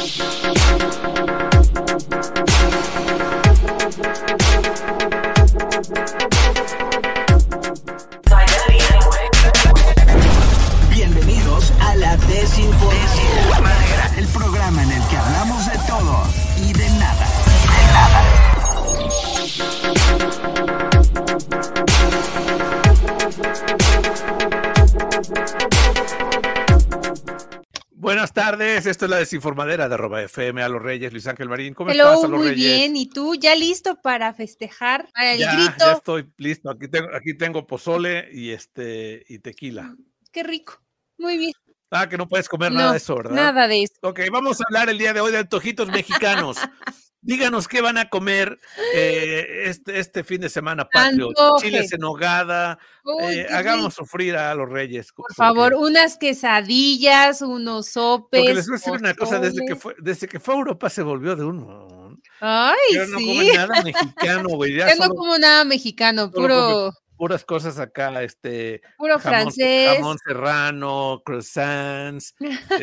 Bienvenidos a La Desinformadera, el programa en el que hablamos de todo y de nada. Buenas tardes, esto es La Desinformadera de @FM. A los Reyes, Luis Ángel Marín. ¿Cómo Hello, estás, a los muy Reyes? bien. ¿Y tú ya listo para festejar? Para el Ya grito. estoy listo. Aquí tengo pozole y tequila. Qué rico. Muy bien. Ah, que no puedes comer No, nada de eso, ¿verdad? nada de eso. Ok, vamos a hablar el día de hoy de antojitos mexicanos. Díganos qué van a comer este fin de semana patrio. Antojen. Chiles en nogada. Uy, qué Hagamos rico. sufrir a los Reyes. Por favor, unas quesadillas, unos sopes. Porque les voy a decir una cosa, pozoles. desde que fue a Europa se volvió de uno. Ay, Pero no sí. comen nada mexicano, güey. Ya no como nada mexicano, solo puras cosas acá, puro francés. jamón serrano, croissants,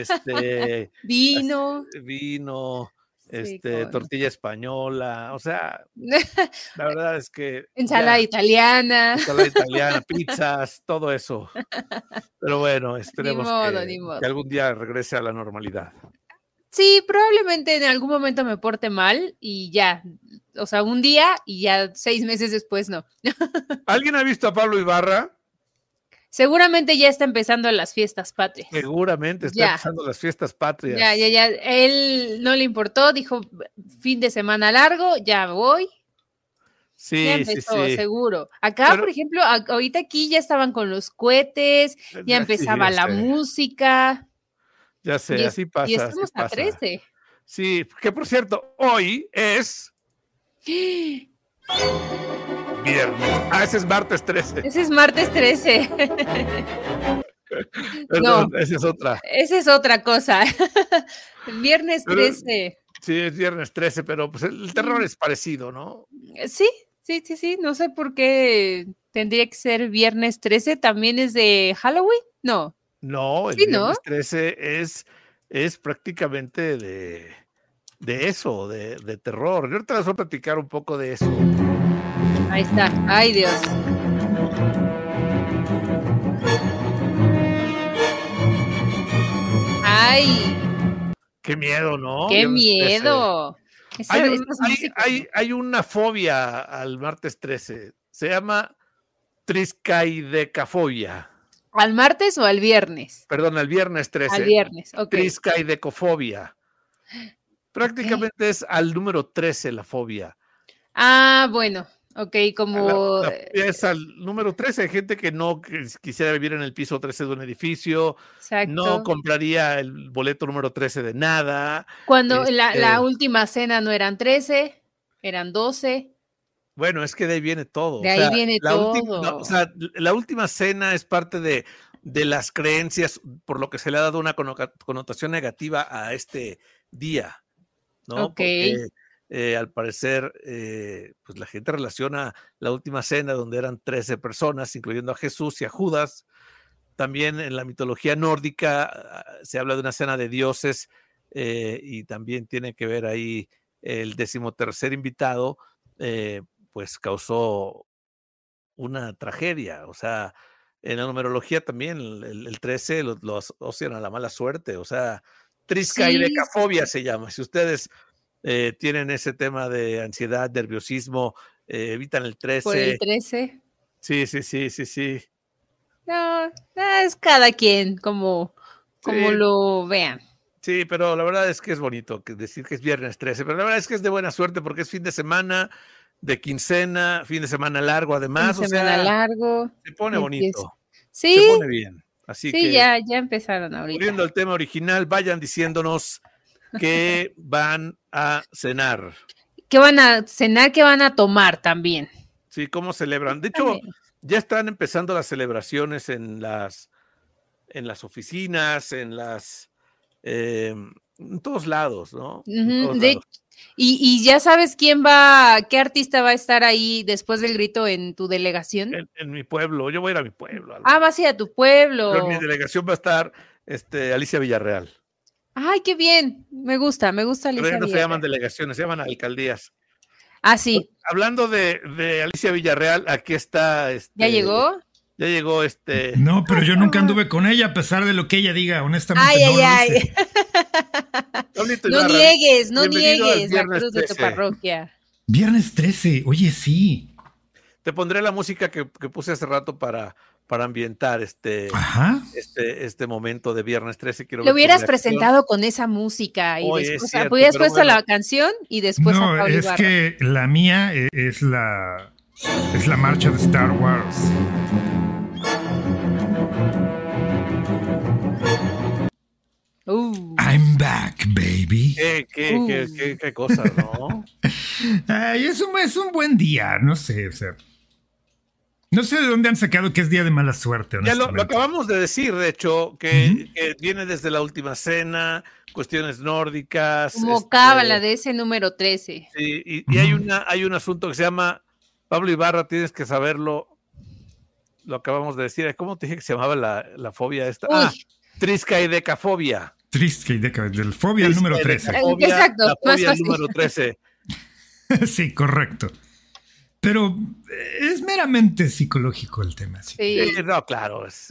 Vino. vino, Sí, tortilla española, o sea, la verdad es que ensalada italiana. ensalada italiana, pizzas, todo eso. Pero bueno, esperemos Ni modo. que algún día regrese a la normalidad. Sí, probablemente en algún momento me porte mal y ya, o sea, un día y ya 6 meses después no. ¿Alguien ha visto a Pablo Ibarra? Seguramente ya está empezando las fiestas patrias. Seguramente está Ya. empezando las fiestas patrias. Ya. Él no le importó, dijo fin de semana largo, ya voy. Sí, Ya empezó, sí. seguro. Acá, por ejemplo, ahorita aquí ya estaban con los cohetes, ya empezaba la música. Ya sé, así pasa. Y estamos así pasa. a 13. Sí, que por cierto, hoy es viernes. Ah, ese es martes 13. Ese es martes 13. Perdón, esa es otra. Esa es otra cosa. Viernes 13. Sí, es viernes 13, pero pues el terror es parecido, ¿no? Sí. No sé por qué tendría que ser viernes 13. ¿También es de Halloween? No. No, el Sí, viernes ¿no? 13 es prácticamente de eso, de terror. Yo ahorita les voy a platicar un poco de eso. Ahí está. Ay, Dios. Ay. Qué miedo, ¿no? Qué miedo. Hay una fobia al martes 13. Se llama triscaidecafobia. ¿Al martes o al viernes? Perdón, al viernes 13. Al viernes, ok. Triscaidecofobia. Prácticamente es al número 13 la fobia. Ah, bueno, ok, como... La fobia es al número 13. Hay gente que no quisiera vivir en el piso 13 de un edificio. Exacto. No compraría el boleto número 13 de nada. Cuando la última cena no eran 13, eran 12. Bueno, es que de ahí viene todo. De ahí viene todo. La última cena es parte de las creencias, por lo que se le ha dado una connotación negativa a este día, ¿no? Ok. Porque al parecer, pues la gente relaciona la última cena donde eran 13 personas, incluyendo a Jesús y a Judas. También en la mitología nórdica se habla de una cena de dioses y también tiene que ver ahí el 13º invitado, pues causó una tragedia. O sea, en la numerología también el 13 lo asocian a la mala suerte. O sea, triscaidecafobia se llama. Si ustedes tienen ese tema de ansiedad, nerviosismo, evitan el 13. ¿Por el 13? Sí. No, es cada quien como lo vean. Sí, pero la verdad es que es bonito decir que es viernes 13, pero la verdad es que es de buena suerte porque es fin de semana, de quincena, fin de semana largo además. Fin de semana largo. Se pone bonito. Sí. Se pone bien. Así que ya empezaron ahorita. Volviendo al tema original, vayan diciéndonos qué van a cenar. ¿Qué van a cenar? ¿Qué van a tomar también? Sí, ¿cómo celebran? De hecho, ya están empezando las celebraciones en las oficinas, en todos lados, ¿no? ¿Y ya sabes qué artista va a estar ahí después del grito en tu delegación? En mi pueblo, yo voy a ir a mi pueblo. Vas a ir a tu pueblo. Pero en mi delegación va a estar Alicia Villarreal. Ay, qué bien. Me gusta Pero Alicia ya no se Villarreal. llaman delegaciones, se llaman alcaldías. Ah, sí. Hablando de Alicia Villarreal, aquí está, ¿Ya llegó? ya llegó No, pero yo nunca anduve con ella, a pesar de lo que ella diga. Honestamente, Ay, no lo ay, hice. Pablito No Ibarra, niegues, no bienvenido al niegues la Viernes cruz de tu 13. parroquia. Viernes 13, oye, sí. Te pondré la música que puse hace rato para ambientar Ajá. este momento de Viernes 13. Quiero Lo ver tu hubieras reacción. presentado con esa música y Oye, después, es cierto, hubieras pero puesto bueno. la canción y después a No, Pablo es Ibarra. que la mía es la marcha de Star Wars. I'm back, baby. Qué cosas, ¿no? Ay, es un buen día, no sé, o sea. No sé de dónde han sacado que es día de mala suerte, Ya lo honestamente. acabamos de decir, de hecho, que viene desde la última cena, cuestiones nórdicas. Como cábala de ese número 13. Sí, y hay un asunto que se llama, Pablo Ibarra, tienes que saberlo, lo acabamos de decir, ¿cómo te dije que se llamaba la fobia esta? Uy. Triskaidekafobia. Del fobia al número 13. Exacto, La más fobia fácil. número 13. Sí, correcto. Pero es meramente psicológico el tema. Sí. Sí, no, claro, es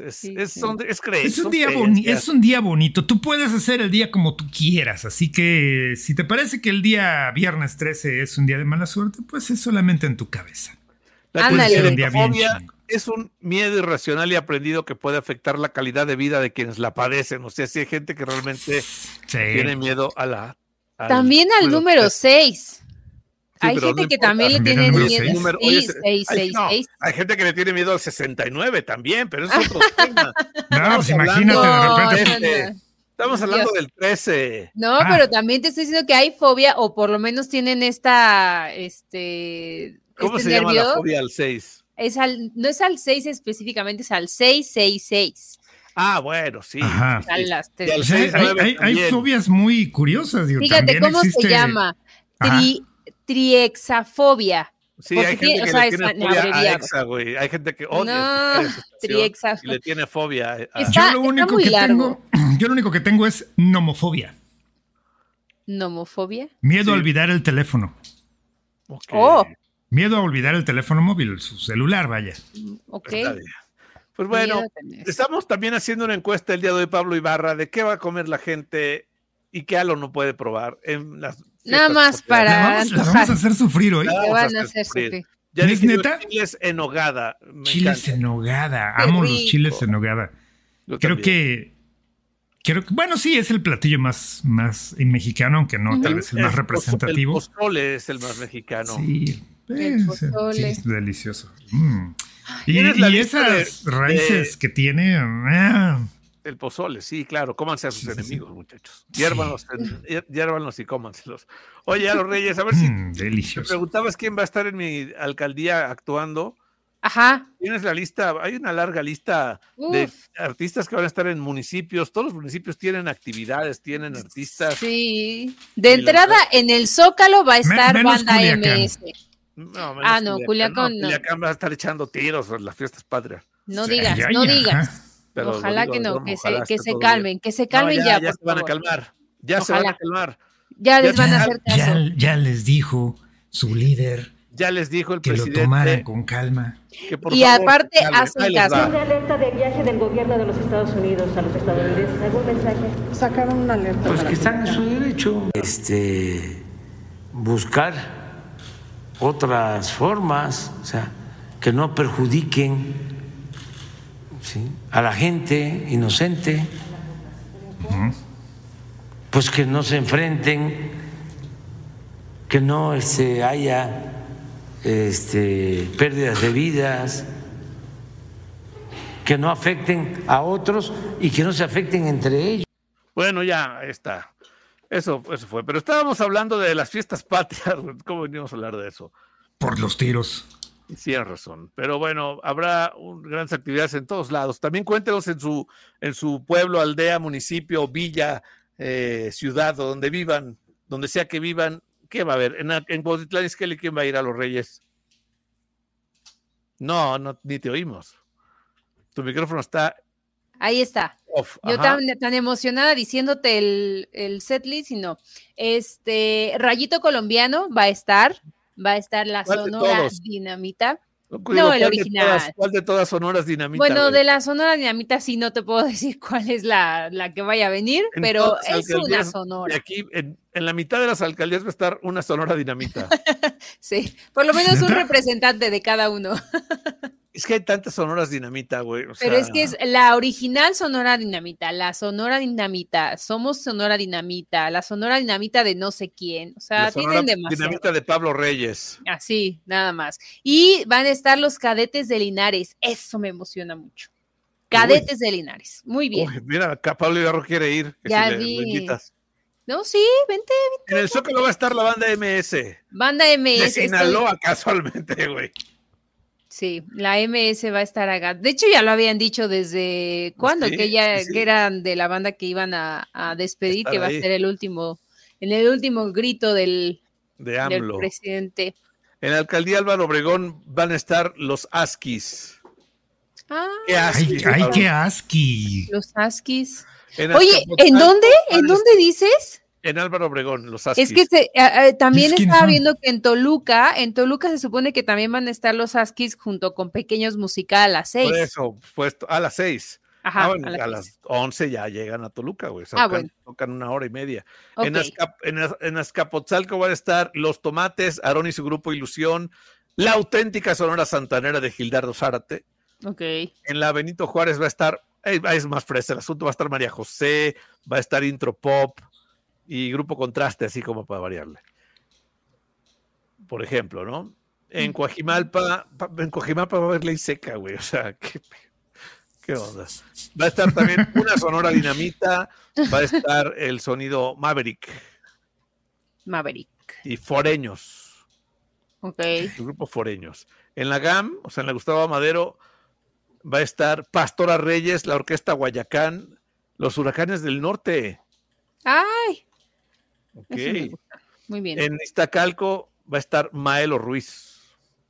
un día bonito. Tú puedes hacer el día como tú quieras. Así que si te parece que el día viernes 13 es un día de mala suerte, pues es solamente en tu cabeza. La Ándale. fobia es un miedo irracional y aprendido que puede afectar la calidad de vida de quienes la padecen. O sea, si hay gente que realmente tiene miedo También al número 6. Sí, hay gente que también le tiene miedo. Hay gente que le tiene miedo al 69 también, pero es otro tema. No, pues imagínate de repente. Estamos hablando del 13. No, pero también te estoy diciendo que hay fobia, o por lo menos tienen ¿Cómo se llama la fobia al 6? No es al 6 específicamente, es al 666. Ah, bueno, sí. Ajá. Hay fobias muy curiosas. Digo, fíjate cómo se llama. Triexafobia. Sí, hay gente que le tiene fobia a Exa, güey. Hay gente que odia y le tiene fobia. Yo lo único que tengo es nomofobia. ¿Nomofobia? Miedo a olvidar el teléfono. Okay. Miedo a olvidar el teléfono móvil, su celular, vaya. Ok. Pues bueno, estamos también haciendo una encuesta el día de hoy, Pablo Ibarra, de qué va a comer la gente y qué algo no puede probar en las nada más para la vamos a hacer sufrir hoy. Te van a hacer sufrir. Ya ¿Es neta? Chiles en nogada. Chiles en nogada. Amo los chiles en nogada. Creo que, bueno, sí, es el platillo más mexicano, aunque no tal vez el más representativo. El pozole es el más mexicano. Sí, es delicioso. Y esas raíces que tiene. El pozole, sí, claro. Cómanse a sus enemigos, muchachos. Hiérvanlos y cómanselos. Oye, a los Reyes, a ver si delicioso. te preguntabas quién va a estar en mi alcaldía actuando. Ajá. Tienes la lista, hay una larga lista de artistas que van a estar en municipios. Todos los municipios tienen actividades, tienen artistas. Sí. De entrada, en el Zócalo va a estar Banda MS. Culiacán no. Culiacán va a estar echando tiros en las fiestas patrias. No digas. Pero ojalá que no, que se calmen ya. Ya se van a calmar. Se van a calmar. Ya les van a hacer caso. Ya les dijo su líder. Ya les dijo el que presidente. Que lo tomaran con calma. Y aparte hacen caso. Una alerta de viaje del gobierno de los Estados Unidos a los estadounidenses. ¿Algún mensaje? Sacaron una alerta. Pues que están en su derecho. Buscar otras formas, o sea, que no perjudiquen a la gente inocente, pues que no se enfrenten, que no haya pérdidas de vidas, que no afecten a otros y que no se afecten entre ellos. Bueno, ya está. Eso fue. Pero estábamos hablando de las fiestas patrias. ¿Cómo venimos a hablar de eso? Por los tiros. Sí, tienes razón. Pero bueno, habrá grandes actividades en todos lados. También cuéntenos en su pueblo, aldea, municipio, villa, ciudad, o donde vivan, donde sea que vivan. ¿Qué va a haber? En Cuautitlán Izcalli, ¿quién va a ir a los Reyes? No, ni te oímos. Tu micrófono está Ahí está. Yo tan emocionada diciéndote el setlist y no. Rayito Colombiano va a estar la Sonora Dinamita. No, el original. ¿Cuál de todas Sonoras Dinamita? Bueno, de la Sonora Dinamita sí no te puedo decir cuál es la que vaya a venir, pero es una Sonora. Y aquí en la mitad de las alcaldías va a estar una Sonora Dinamita. Sí, por lo menos un representante de cada uno. Es que hay tantas Sonoras Dinamita, güey. Pero es que es la original Sonora Dinamita, la Sonora Dinamita, somos Sonora Dinamita, la Sonora Dinamita de no sé quién. O sea, tienen demasiado. Dinamita de Pablo Reyes. Así, nada más. Y van a estar los Cadetes de Linares. Eso me emociona mucho. Cadetes de Linares. Muy bien. Uy, mira, acá Pablo Ibarro quiere ir. Ya si vi. le invitas. No, sí, vente. En el Zócalo va a estar la banda MS. Banda MS. De Sinaloa, casualmente, güey. Sí, la MS va a estar acá. De hecho, ya lo habían dicho desde cuándo, sí, que eran de la banda que iban a despedir, que va a ser el último grito del presidente. En la alcaldía Álvaro Obregón van a estar los Askis. ¿Qué Askis? Ay, qué Askis. Los Askis. Oye, ¿en dónde? ¿En dónde dices? En Álvaro Obregón, los Askis. Es que también estaba viendo que en Toluca se supone que también van a estar los Askis junto con Pequeños Musical a las 6. Por eso, pues a las 6. Ajá, bueno, a las 11 ya llegan a Toluca, güey. Tocan 1 hora y media. Okay. En Azcapotzalco van a estar Los Tomates, Aarón y su grupo Ilusión, la auténtica Sonora Santanera de Gildardo Zárate. Okay. En la Benito Juárez va a estar, es más fresa el asunto, va a estar María José, va a estar Intro Pop y Grupo Contraste, así como para variarle. Por ejemplo, ¿no? En Coajimalpa va a haber Ley Seca, güey. O sea, ¿qué onda? Va a estar también una Sonora Dinamita, va a estar el sonido Maverick. Y Foreños. Ok. El grupo Foreños. En la GAM, o sea, en la Gustavo Madero, va a estar Pastora Reyes, la Orquesta Guayacán, los Huracanes del Norte. ¡Ay! Ok. Muy bien. En Iztacalco va a estar Maelo Ruiz.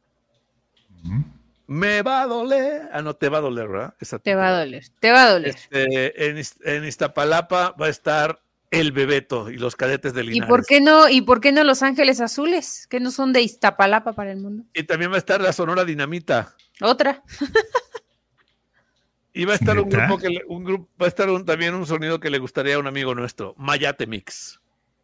Me va a doler. No te va a doler, ¿verdad? Te va a doler. En Iztapalapa va a estar El Bebeto y los Cadetes de Linares. ¿Y por qué no Los Ángeles Azules? Que no son de Iztapalapa para el mundo. Y también va a estar la Sonora Dinamita. Otra. Y va a estar también un sonido que le gustaría a un amigo nuestro, Mayate Mix.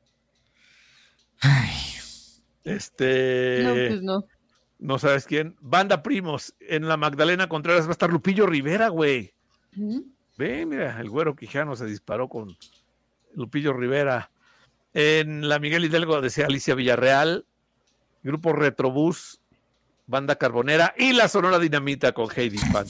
Ay. No, pues no. No sabes quién. Banda Primos. En la Magdalena Contreras va a estar Lupillo Rivera, güey. Ve, mira, el Güero Quijano se disparó con Lupillo Rivera. En la Miguel Hidalgo decía Alicia Villarreal, Grupo Retrobús, Banda Carbonera y la Sonora Dinamita con Heidi Panto.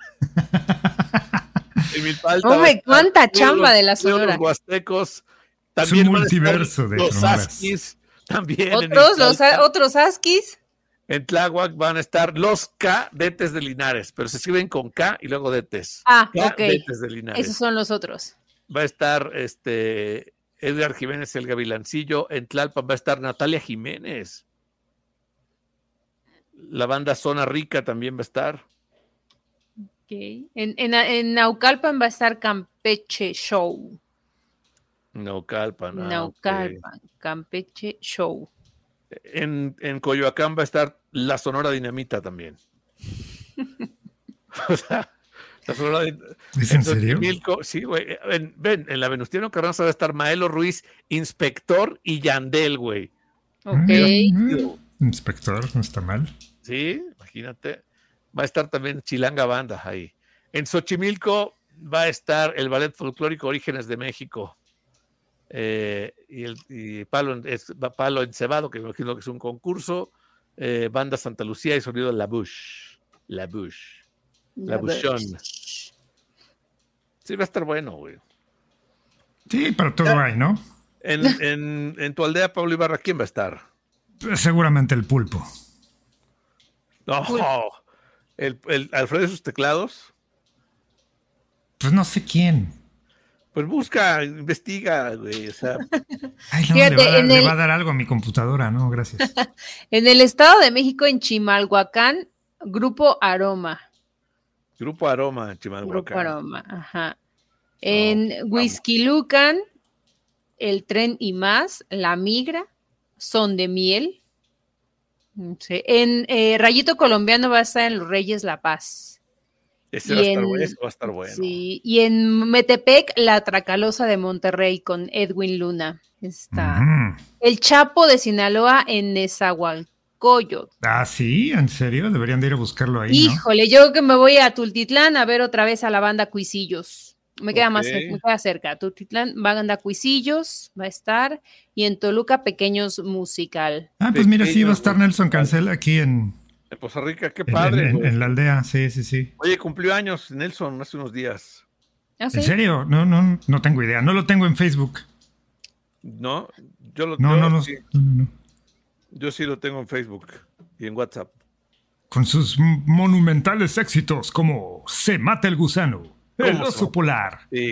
Hombre, cuánta chamba de la Sonora. Los Huastecos. También es un multiverso de los Askis. También. Otros Askis. En Tláhuac van a estar los Cadetes de Linares, pero se escriben con K y luego Detes. Cadetes de Linares. Esos son los otros. Va a estar Edgar Jiménez, el Gavilancillo. En Tlalpan va a estar Natalia Jiménez. La banda Zona Rica también va a estar. Okay. En Naucalpan va a estar Campeche Show. Naucalpan, okay. Campeche Show. En Coyoacán va a estar la Sonora Dinamita también. O sea, la Sonora ¿Es en serio? Sí, güey. En la Venustiano Carranza va a estar Maelo Ruiz, Inspector y Yandel, güey. Ok. Inspector, no está mal. Sí, imagínate. Va a estar también Chilanga Banda ahí. En Xochimilco va a estar el Ballet Folclórico Orígenes de México. Y Palo Encebado, que me imagino que es un concurso. Banda Santa Lucía y sonido La Bush. La Bushón. Sí, va a estar bueno, güey. Sí, para todo hay, ¿no? En tu aldea, Pablo Ibarra, ¿quién va a estar? Seguramente el Pulpo. No, el Alfredo y sus teclados. Pues no sé quién. Pues busca, investiga, güey. O sea. Ay, no, fíjate, le va a dar algo a mi computadora, ¿no? Gracias. En el Estado de México, en Chimalhuacán, Grupo Aroma. Grupo Aroma, Chimalhuacán. Grupo Aroma, ajá. En Whisky Lucan, El Tren y Más, La Migra, Son de Miel. Sí. En Rayito Colombiano va a estar en Los Reyes La Paz. Ese va a estar bueno. Sí, y en Metepec, La Tracalosa de Monterrey con Edwin Luna. Está. El Chapo de Sinaloa en Nezahualcóyotl. Ah, sí, ¿en serio? Deberían de ir a buscarlo ahí, Híjole, yo que me voy a Tultitlán a ver otra vez a la banda Cuisillos. Me queda me queda cerca. Tultitlán, banda Cuisillos va a estar. Y en Toluca, Pequeños Musical. Ah, pues mira, sí va a estar Nelson Cancel aquí en Poza Rica, qué padre. En la aldea, sí. Oye, cumplió años Nelson hace unos días. ¿Ah, sí? ¿En serio? No tengo idea. No lo tengo en Facebook. No, yo sí lo tengo en Facebook y en WhatsApp. Con sus monumentales éxitos como Se Mata el Gusano, El Oso Polar. Sí.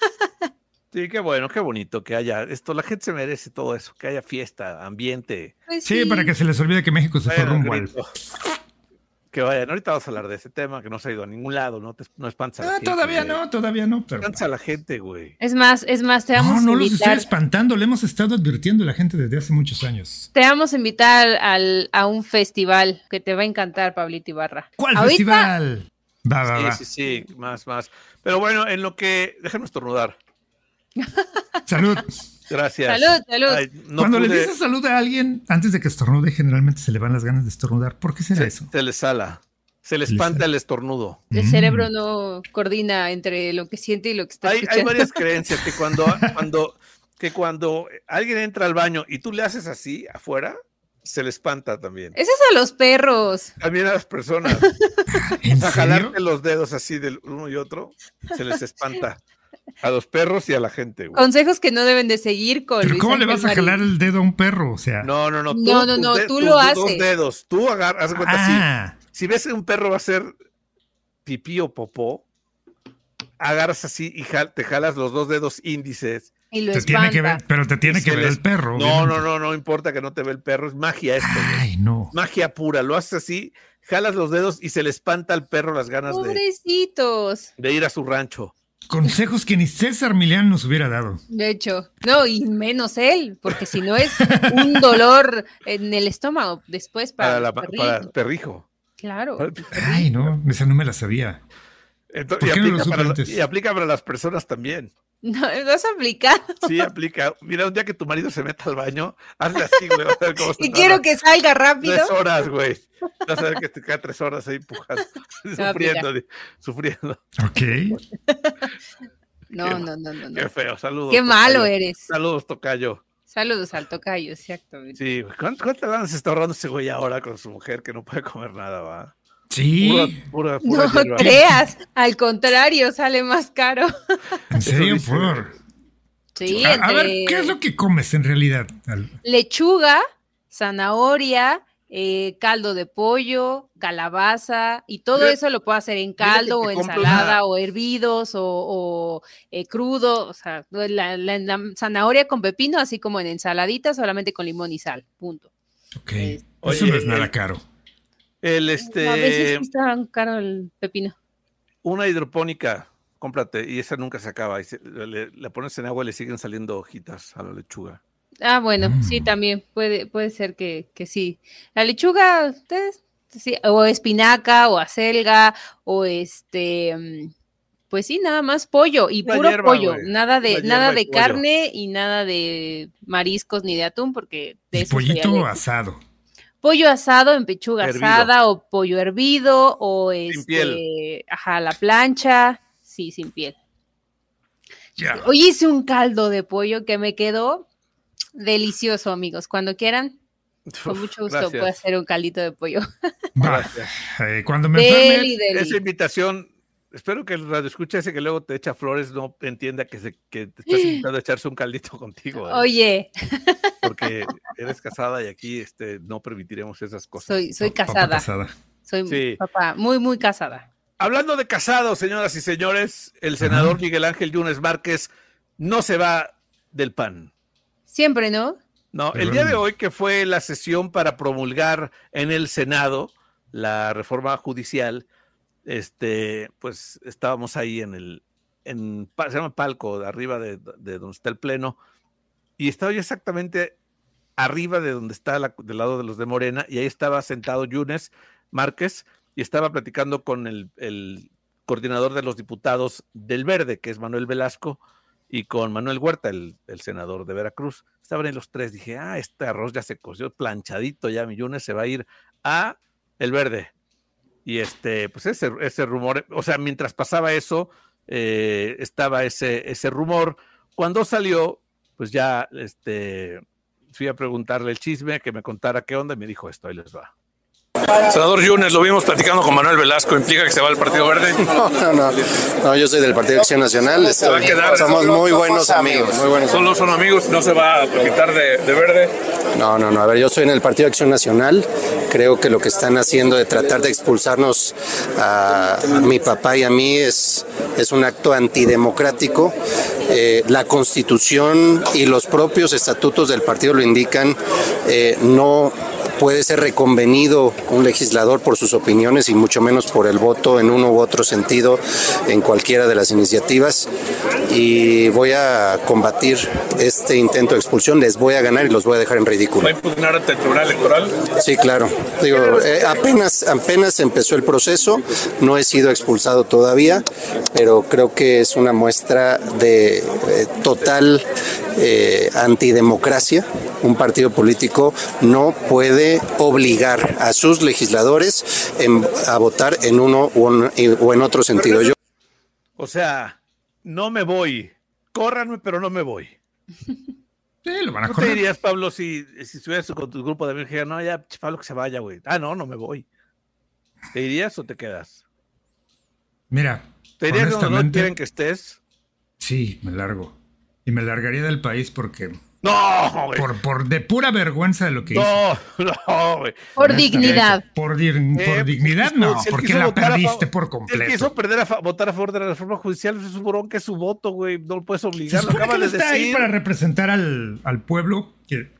Sí, qué bueno, qué bonito que haya esto. La gente se merece todo eso, que haya fiesta, ambiente. Pues sí, para que se les olvide que México se fue rumbo al... Que vayan, ahorita vamos a hablar de ese tema, que no se ha ido a ningún lado, no espantes a la gente. Todavía no. Pero... Espantes a la gente, güey. Es más, te vamos a invitar. No los estoy espantando, le hemos estado advirtiendo a la gente desde hace muchos años. Te vamos a invitar a un festival que te va a encantar, Pablito Ibarra. ¿Cuál festival? Va. Sí, más. Pero bueno, en lo que... Déjame estornudar. Salud. Gracias. Salud. Ay, Cuando le dices salud a alguien, antes de que estornude, generalmente se le van las ganas de estornudar. ¿Por qué será eso? Se le sala. Se le espanta el estornudo. El cerebro no coordina entre lo que siente y lo que está escuchando. Hay varias creencias que cuando alguien entra al baño y tú le haces así afuera, se le espanta también. Eso es a los perros. También a las personas. ¿En serio? A jalarte los dedos así del uno y otro, se les espanta. A los perros y a la gente, güey. Consejos que no deben de seguir con ¿Pero Luis cómo Ángel le vas a jalar el dedo a un perro? O sea... No. Tú lo haces. Dos dedos. Tú haz cuenta así. Si ves que un perro va a hacer pipí o popó, agarras así y te jalas los dos dedos índices. Y lo pero te tiene que ver el perro. No importa que no te ve el perro. Es magia esto. Ay, no. Magia pura. Lo haces así, jalas los dedos y se le espanta al perro las ganas de ir a su rancho. Consejos que ni César Millán nos hubiera dado. De hecho, no, y menos él, porque si no es un dolor en el estómago después para el perrijo. Claro. Ay, no, esa no me la sabía. Entonces, y aplica para las personas también. No, ¿lo has aplicado? Sí, aplica. Mira, un día que tu marido se meta al baño, hazle así, güey. A ver cómo y quiero que salga rápido. 3 horas, güey. Vas a ver que te queda 3 horas ahí empujando, sufriendo. Ok. No. Qué feo, saludos. Qué malo eres. Saludos, tocayo. Saludos al tocayo, exactamente. Sí, ¿cuántas ganas se está ahorrando ese güey ahora con su mujer que no puede comer nada, va? Sí. Pura no hierba. creas, al contrario, sale más caro. ¿En serio? Sí, a ver, ¿qué es lo que comes en realidad? Lechuga, zanahoria, caldo de pollo, calabaza, y todo eso lo puedo hacer en caldo o ensalada o hervidos o crudo. O sea, la zanahoria con pepino, así como en ensaladita, solamente con limón y sal, punto. Ok, eso no es nada caro. A veces está caro el pepino. Una hidropónica, cómprate, y esa nunca se acaba. Y la pones en agua y le siguen saliendo hojitas a la lechuga. Ah, bueno, sí, también puede ser que sí. La lechuga, sí, o espinaca, o acelga, o pues sí, nada más pollo, y puro pollo, nada de carne y nada de mariscos ni de atún, porque de eso pollito asado. Pollo asado en pechuga asada o pollo hervido o sin piel. A la plancha, sí, sin piel. Yeah. Hoy hice un caldo de pollo que me quedó delicioso, amigos. Cuando quieran, con mucho gusto puedo hacer un caldito de pollo. Cuando me enferme, esa invitación, espero que el radio escucha ese que luego te echa flores no entienda que te estás invitando a echarse un caldito contigo. Oye. Porque eres casada y aquí no permitiremos esas cosas. Soy casada. Soy papá, muy, muy casada. Hablando de casados, señoras y señores, el senador Miguel Ángel Yunes Márquez no se va del PAN. Siempre, ¿no? No, el día de hoy, que fue la sesión para promulgar en el Senado la reforma judicial, pues estábamos ahí se llama palco, de arriba de donde está el pleno, y estaba yo exactamente arriba de donde está del lado de los de Morena, y ahí estaba sentado Yunes Márquez, y estaba platicando con el coordinador de los diputados del Verde, que es Manuel Velasco, y con Manuel Huerta, el senador de Veracruz. Estaban ahí los tres, dije, este arroz ya se coció planchadito, ya mi Yunes se va a ir a el Verde. Y pues ese rumor, o sea, mientras pasaba eso, estaba ese rumor. Cuando salió, pues ya fui a preguntarle el chisme, que me contara qué onda, y me dijo esto, ahí les va. Senador Yunes, lo vimos platicando con Manuel Velasco, ¿implica que se va al Partido Verde? No, yo soy del Partido de Acción Nacional, somos muy buenos amigos. ¿Solo son amigos? ¿No se va a quitar de Verde? No, a ver, yo soy en el Partido de Acción Nacional, creo que lo que están haciendo de tratar de expulsarnos a mi papá y a mí es un acto antidemocrático. La Constitución y los propios estatutos del partido lo indican, no puede ser reconvenido un legislador por sus opiniones y mucho menos por el voto en uno u otro sentido en cualquiera de las iniciativas, y voy a combatir este intento de expulsión, les voy a ganar y los voy a dejar en ridículo. ¿Va a impugnar ante el Tribunal Electoral? Sí, claro. Digo, apenas empezó el proceso, no he sido expulsado todavía, pero creo que es una muestra de total antidemocracia. Un partido político no puede obligar a sus legisladores a votar en uno o en otro sentido. O sea, no me voy. Córranme, pero no me voy. Sí, lo van a ¿No correr. te dirías, Pablo, si estuvieras con tu grupo de amigos, no, ya, Pablo, que se vaya, güey? No me voy. ¿Te irías o te quedas? Mira, ¿te irías donde no quieren que estés? Sí, me largo. Y me largaría del país porque... No, güey. Por de pura vergüenza de lo que hice. No, güey. Por dignidad. Por dignidad, no, si porque la perdiste por completo. Él quiso votar a favor de la reforma judicial, es su bronca, es su voto, güey. No lo puedes obligar. Se supone que él está ahí para representar al pueblo.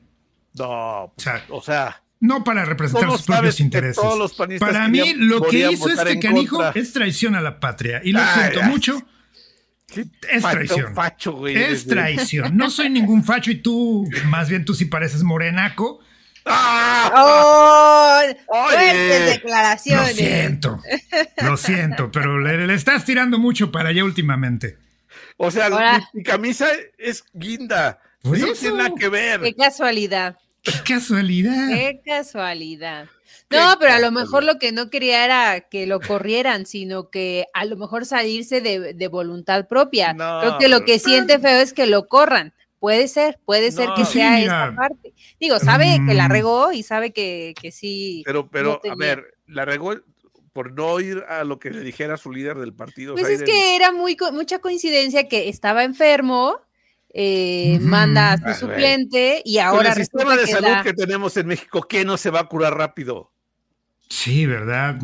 No, o sea... No para representar sus propios intereses. Para mí, lo que hizo este canijo es traición a la patria. Y lo siento mucho. Es traición. Facho, güey, es traición. No soy ningún facho y tú, más bien tú sí pareces morenaco. Fuertes declaraciones. Lo siento, pero le estás tirando mucho para allá últimamente. O sea, mi camisa es guinda. Eso no tiene nada que ver. Qué casualidad. Qué casualidad. No, pero a lo mejor lo que no quería era que lo corrieran, sino que a lo mejor salirse de voluntad propia. No, creo que lo que siente feo es que lo corran. Puede ser que sea esa parte. Digo, sabe que la regó y sabe que sí. Pero a ver, la regó por no ir a lo que le dijera su líder del partido. Pues es que era mucha coincidencia que estaba enfermo. Manda a su suplente y ahora con el sistema de salud que tenemos en México, ¿qué no se va a curar rápido? Sí, ¿verdad?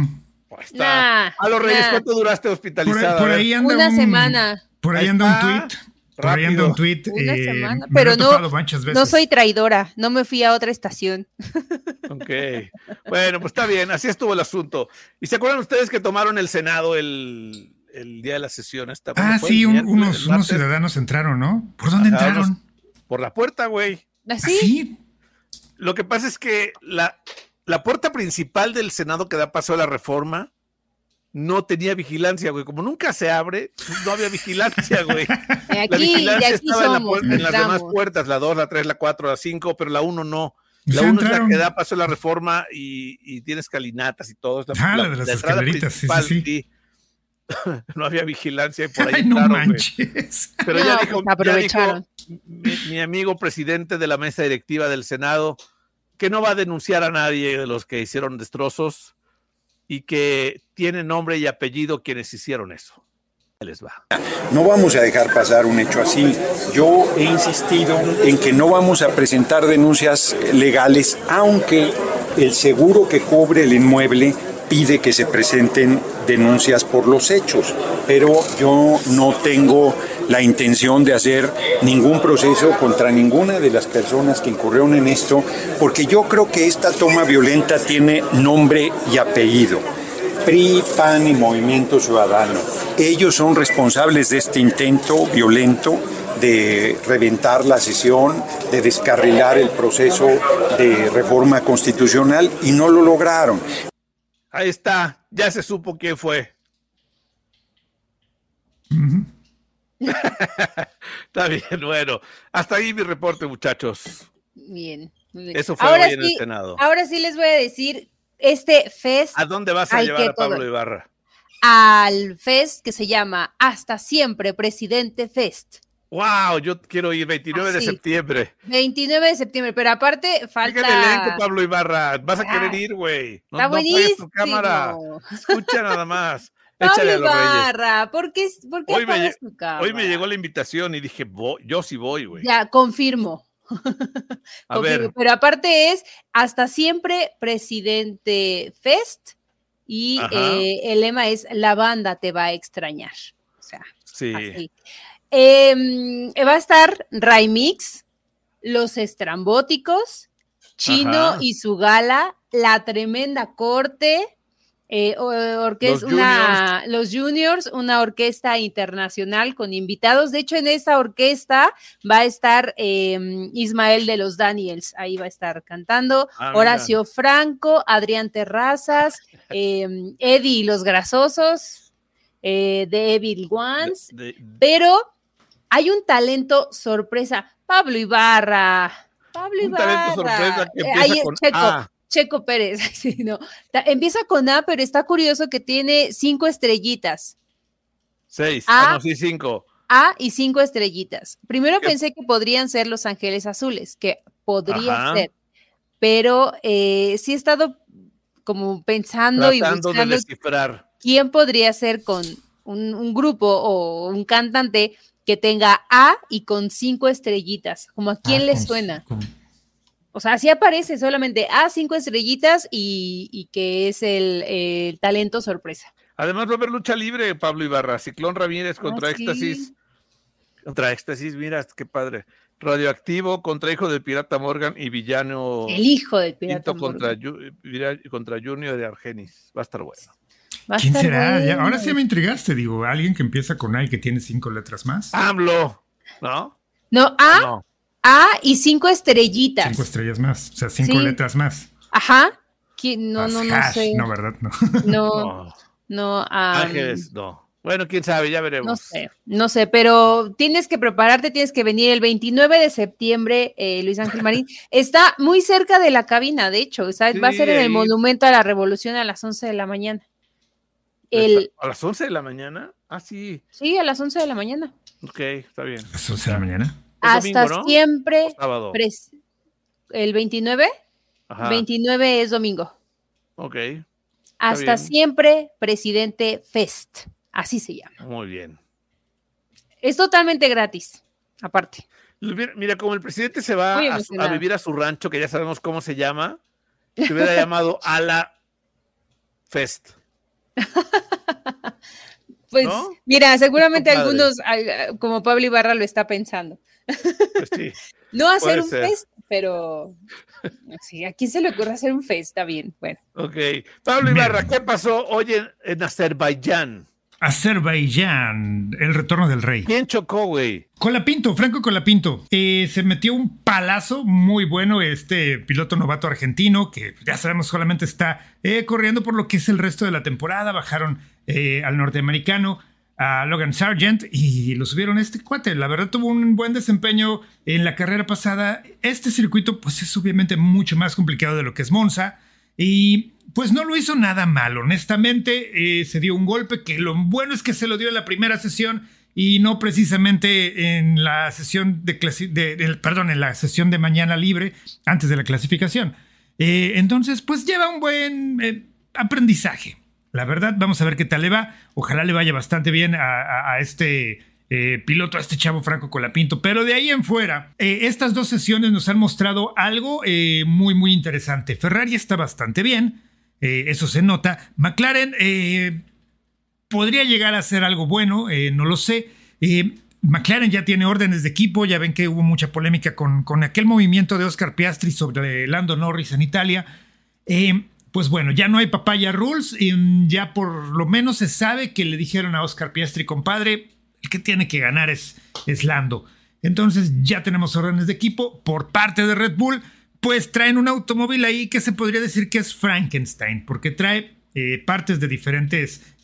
A los Reyes, ¿cuánto duraste hospitalizada? Por ahí anda una semana. Por ahí anda un tweet. Por ahí anda un tweet. Una semana. Pero no soy traidora, no me fui a otra estación. Ok. Bueno, pues está bien, así estuvo el asunto. ¿Y se acuerdan ustedes que tomaron el Senado el día de la sesión? Sí, unos ciudadanos entraron, ¿no? ¿Por dónde entraron? Por la puerta, güey. ¿Así? Lo que pasa es que la puerta principal del Senado que da paso a la reforma no tenía vigilancia, güey. Como nunca se abre, no había vigilancia, güey. La vigilancia estaba en las demás puertas, la 2, la 3, la 4, la 5, pero la 1 no. La 1 es la que da paso a la reforma y tiene escalinatas y todo. La de las escaleritas, sí. No había vigilancia y por ahí no entraron, manches. Pero ya dijo aprovecharon. Mi amigo presidente de la mesa directiva del Senado que no va a denunciar a nadie de los que hicieron destrozos y que tiene nombre y apellido quienes hicieron eso. Les va. No vamos a dejar pasar un hecho así. Yo he insistido en que no vamos a presentar denuncias legales, aunque el seguro que cubre el inmueble pide que se presenten denuncias por los hechos, pero yo no tengo la intención de hacer ningún proceso contra ninguna de las personas que incurrieron en esto, porque yo creo que esta toma violenta tiene nombre y apellido. PRI, PAN y Movimiento Ciudadano. Ellos son responsables de este intento violento de reventar la sesión, de descarrilar el proceso de reforma constitucional y no lo lograron. Ahí está, ya se supo quién fue. Está bien, bueno. Hasta ahí mi reporte, muchachos. Bien. Eso fue hoy en el Senado. Ahora sí les voy a decir, este fest... ¿A dónde vas a llevar a Pablo Ibarra? Al fest que se llama Hasta Siempre Presidente Fest. ¡Wow! Yo quiero ir 29 de septiembre. 29 de septiembre, pero aparte falta... ¿Qué elenco, Pablo Ibarra? Vas a querer ir, güey. Está buenísimo. Tu cámara. Escucha nada más. Pablo Ibarra, ¿por qué apagas tu cámara? Hoy me llegó la invitación y dije, yo sí voy, güey. Ya, confirmo. A ver. Pero aparte es Hasta Siempre Presidente Fest y el lema es La banda te va a extrañar. O sea, sí. Así. Va a estar Raimix, Los Estrambóticos, Chino y su gala, La Tremenda Corte, los Juniors, una orquesta internacional con invitados. De hecho, en esta orquesta va a estar Ismael de los Daniels, ahí va a estar cantando, Horacio Franco, Adrián Terrazas, Eddie y los Grasosos, The Evil Ones, pero hay un talento sorpresa, Pablo Ibarra. Talento sorpresa que empieza con A. Checo Pérez, sí, no. Empieza con A, pero está curioso que tiene 5 estrellitas. 6, sí, 5. A y 5 estrellitas. Primero pensé que podrían ser Los Ángeles Azules, que podría ser, pero sí he estado como pensando tratando y buscando de descifrar quién podría ser con un grupo o un cantante que tenga A y con 5 estrellitas, como a quién le suena. O sea, así aparece solamente A, 5 estrellitas y que es el talento sorpresa. Además va a haber lucha libre, Pablo Ibarra. Ciclón Ramírez contra Éxtasis. Sí. Contra Éxtasis, mira, qué padre. Radioactivo contra Hijo del Pirata Morgan y Villano. El Hijo del Pirata Morgan. Contra Junior de Argenis. Va a estar bueno. ¿Quién será? Bueno. Ahora sí me intrigaste, digo. ¿Alguien que empieza con A y que tiene 5 letras más? AMLO, ¿no? No, A. No. A y 5 estrellitas. 5 estrellas más, o sea, 5 letras más. Ajá. No sé. No, ¿verdad? No. Ángeles, no. Bueno, quién sabe, ya veremos. No sé, pero tienes que prepararte, tienes que venir el 29 de septiembre, Luis Ángel Marín. Está muy cerca de la cabina, de hecho, va a ser en el Monumento a la Revolución a las 11 de la mañana. ¿A las 11 de la mañana? Ah, sí. Sí, a las 11 de la mañana. Ok, está bien. ¿A las 11 de la mañana? Hasta domingo, ¿no? Siempre. ¿El 29? Ajá. 29 es domingo. Ok. Hasta siempre, Presidente Fest. Así se llama. Muy bien. Es totalmente gratis, aparte. Mira, como el presidente se va a vivir a su rancho, que ya sabemos cómo se llama, se hubiera llamado Ala Fest. Pues, ¿no? Mira, seguramente algunos, como Pablo Ibarra, lo está pensando. Pues sí, no hacer un fest, pero sí, ¿a quién se le ocurre hacer un fest? Está bien, bueno. Ok. Pablo Ibarra, ¿qué pasó hoy en Azerbaiyán? Azerbaiyán, el retorno del rey. ¿Quién chocó, güey? Colapinto, Franco Colapinto. Se metió un palazo muy bueno este piloto novato argentino que ya sabemos solamente está corriendo por lo que es el resto de la temporada. Bajaron al norteamericano, a Logan Sargent, y lo subieron a este cuate. La verdad tuvo un buen desempeño en la carrera pasada. Este circuito pues es obviamente mucho más complicado de lo que es Monza y pues no lo hizo nada mal, honestamente. Se dio un golpe que lo bueno es que se lo dio en la primera sesión y no precisamente en la sesión en la sesión de mañana libre antes de la clasificación. Entonces pues lleva un buen aprendizaje. La verdad, vamos a ver qué tal le va. Ojalá le vaya bastante bien a este piloto, a este chavo Franco Colapinto. Pero de ahí en fuera, estas 2 sesiones nos han mostrado algo muy, muy interesante. Ferrari está bastante bien, eso se nota. McLaren podría llegar a ser algo bueno, no lo sé. McLaren ya tiene órdenes de equipo. Ya ven que hubo mucha polémica con aquel movimiento de Oscar Piastri sobre Lando Norris en Italia. pues bueno, ya no hay papaya rules y ya por lo menos se sabe que le dijeron a Oscar Piastri, compadre, el que tiene que ganar es Lando. Entonces ya tenemos órdenes de equipo por parte de Red Bull, pues traen un automóvil ahí que se podría decir que es Frankenstein, porque trae partes de diferentes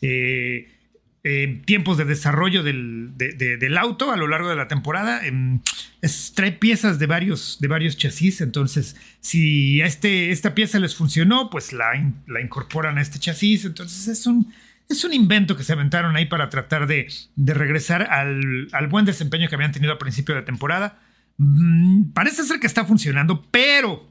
tiempos de desarrollo del auto a lo largo de la temporada. Trae piezas de varios chasis, entonces si a esta pieza les funcionó, pues la incorporan a este chasis. Entonces es un invento que se aventaron ahí para tratar de regresar al buen desempeño que habían tenido al principio de temporada. Parece ser que está funcionando, pero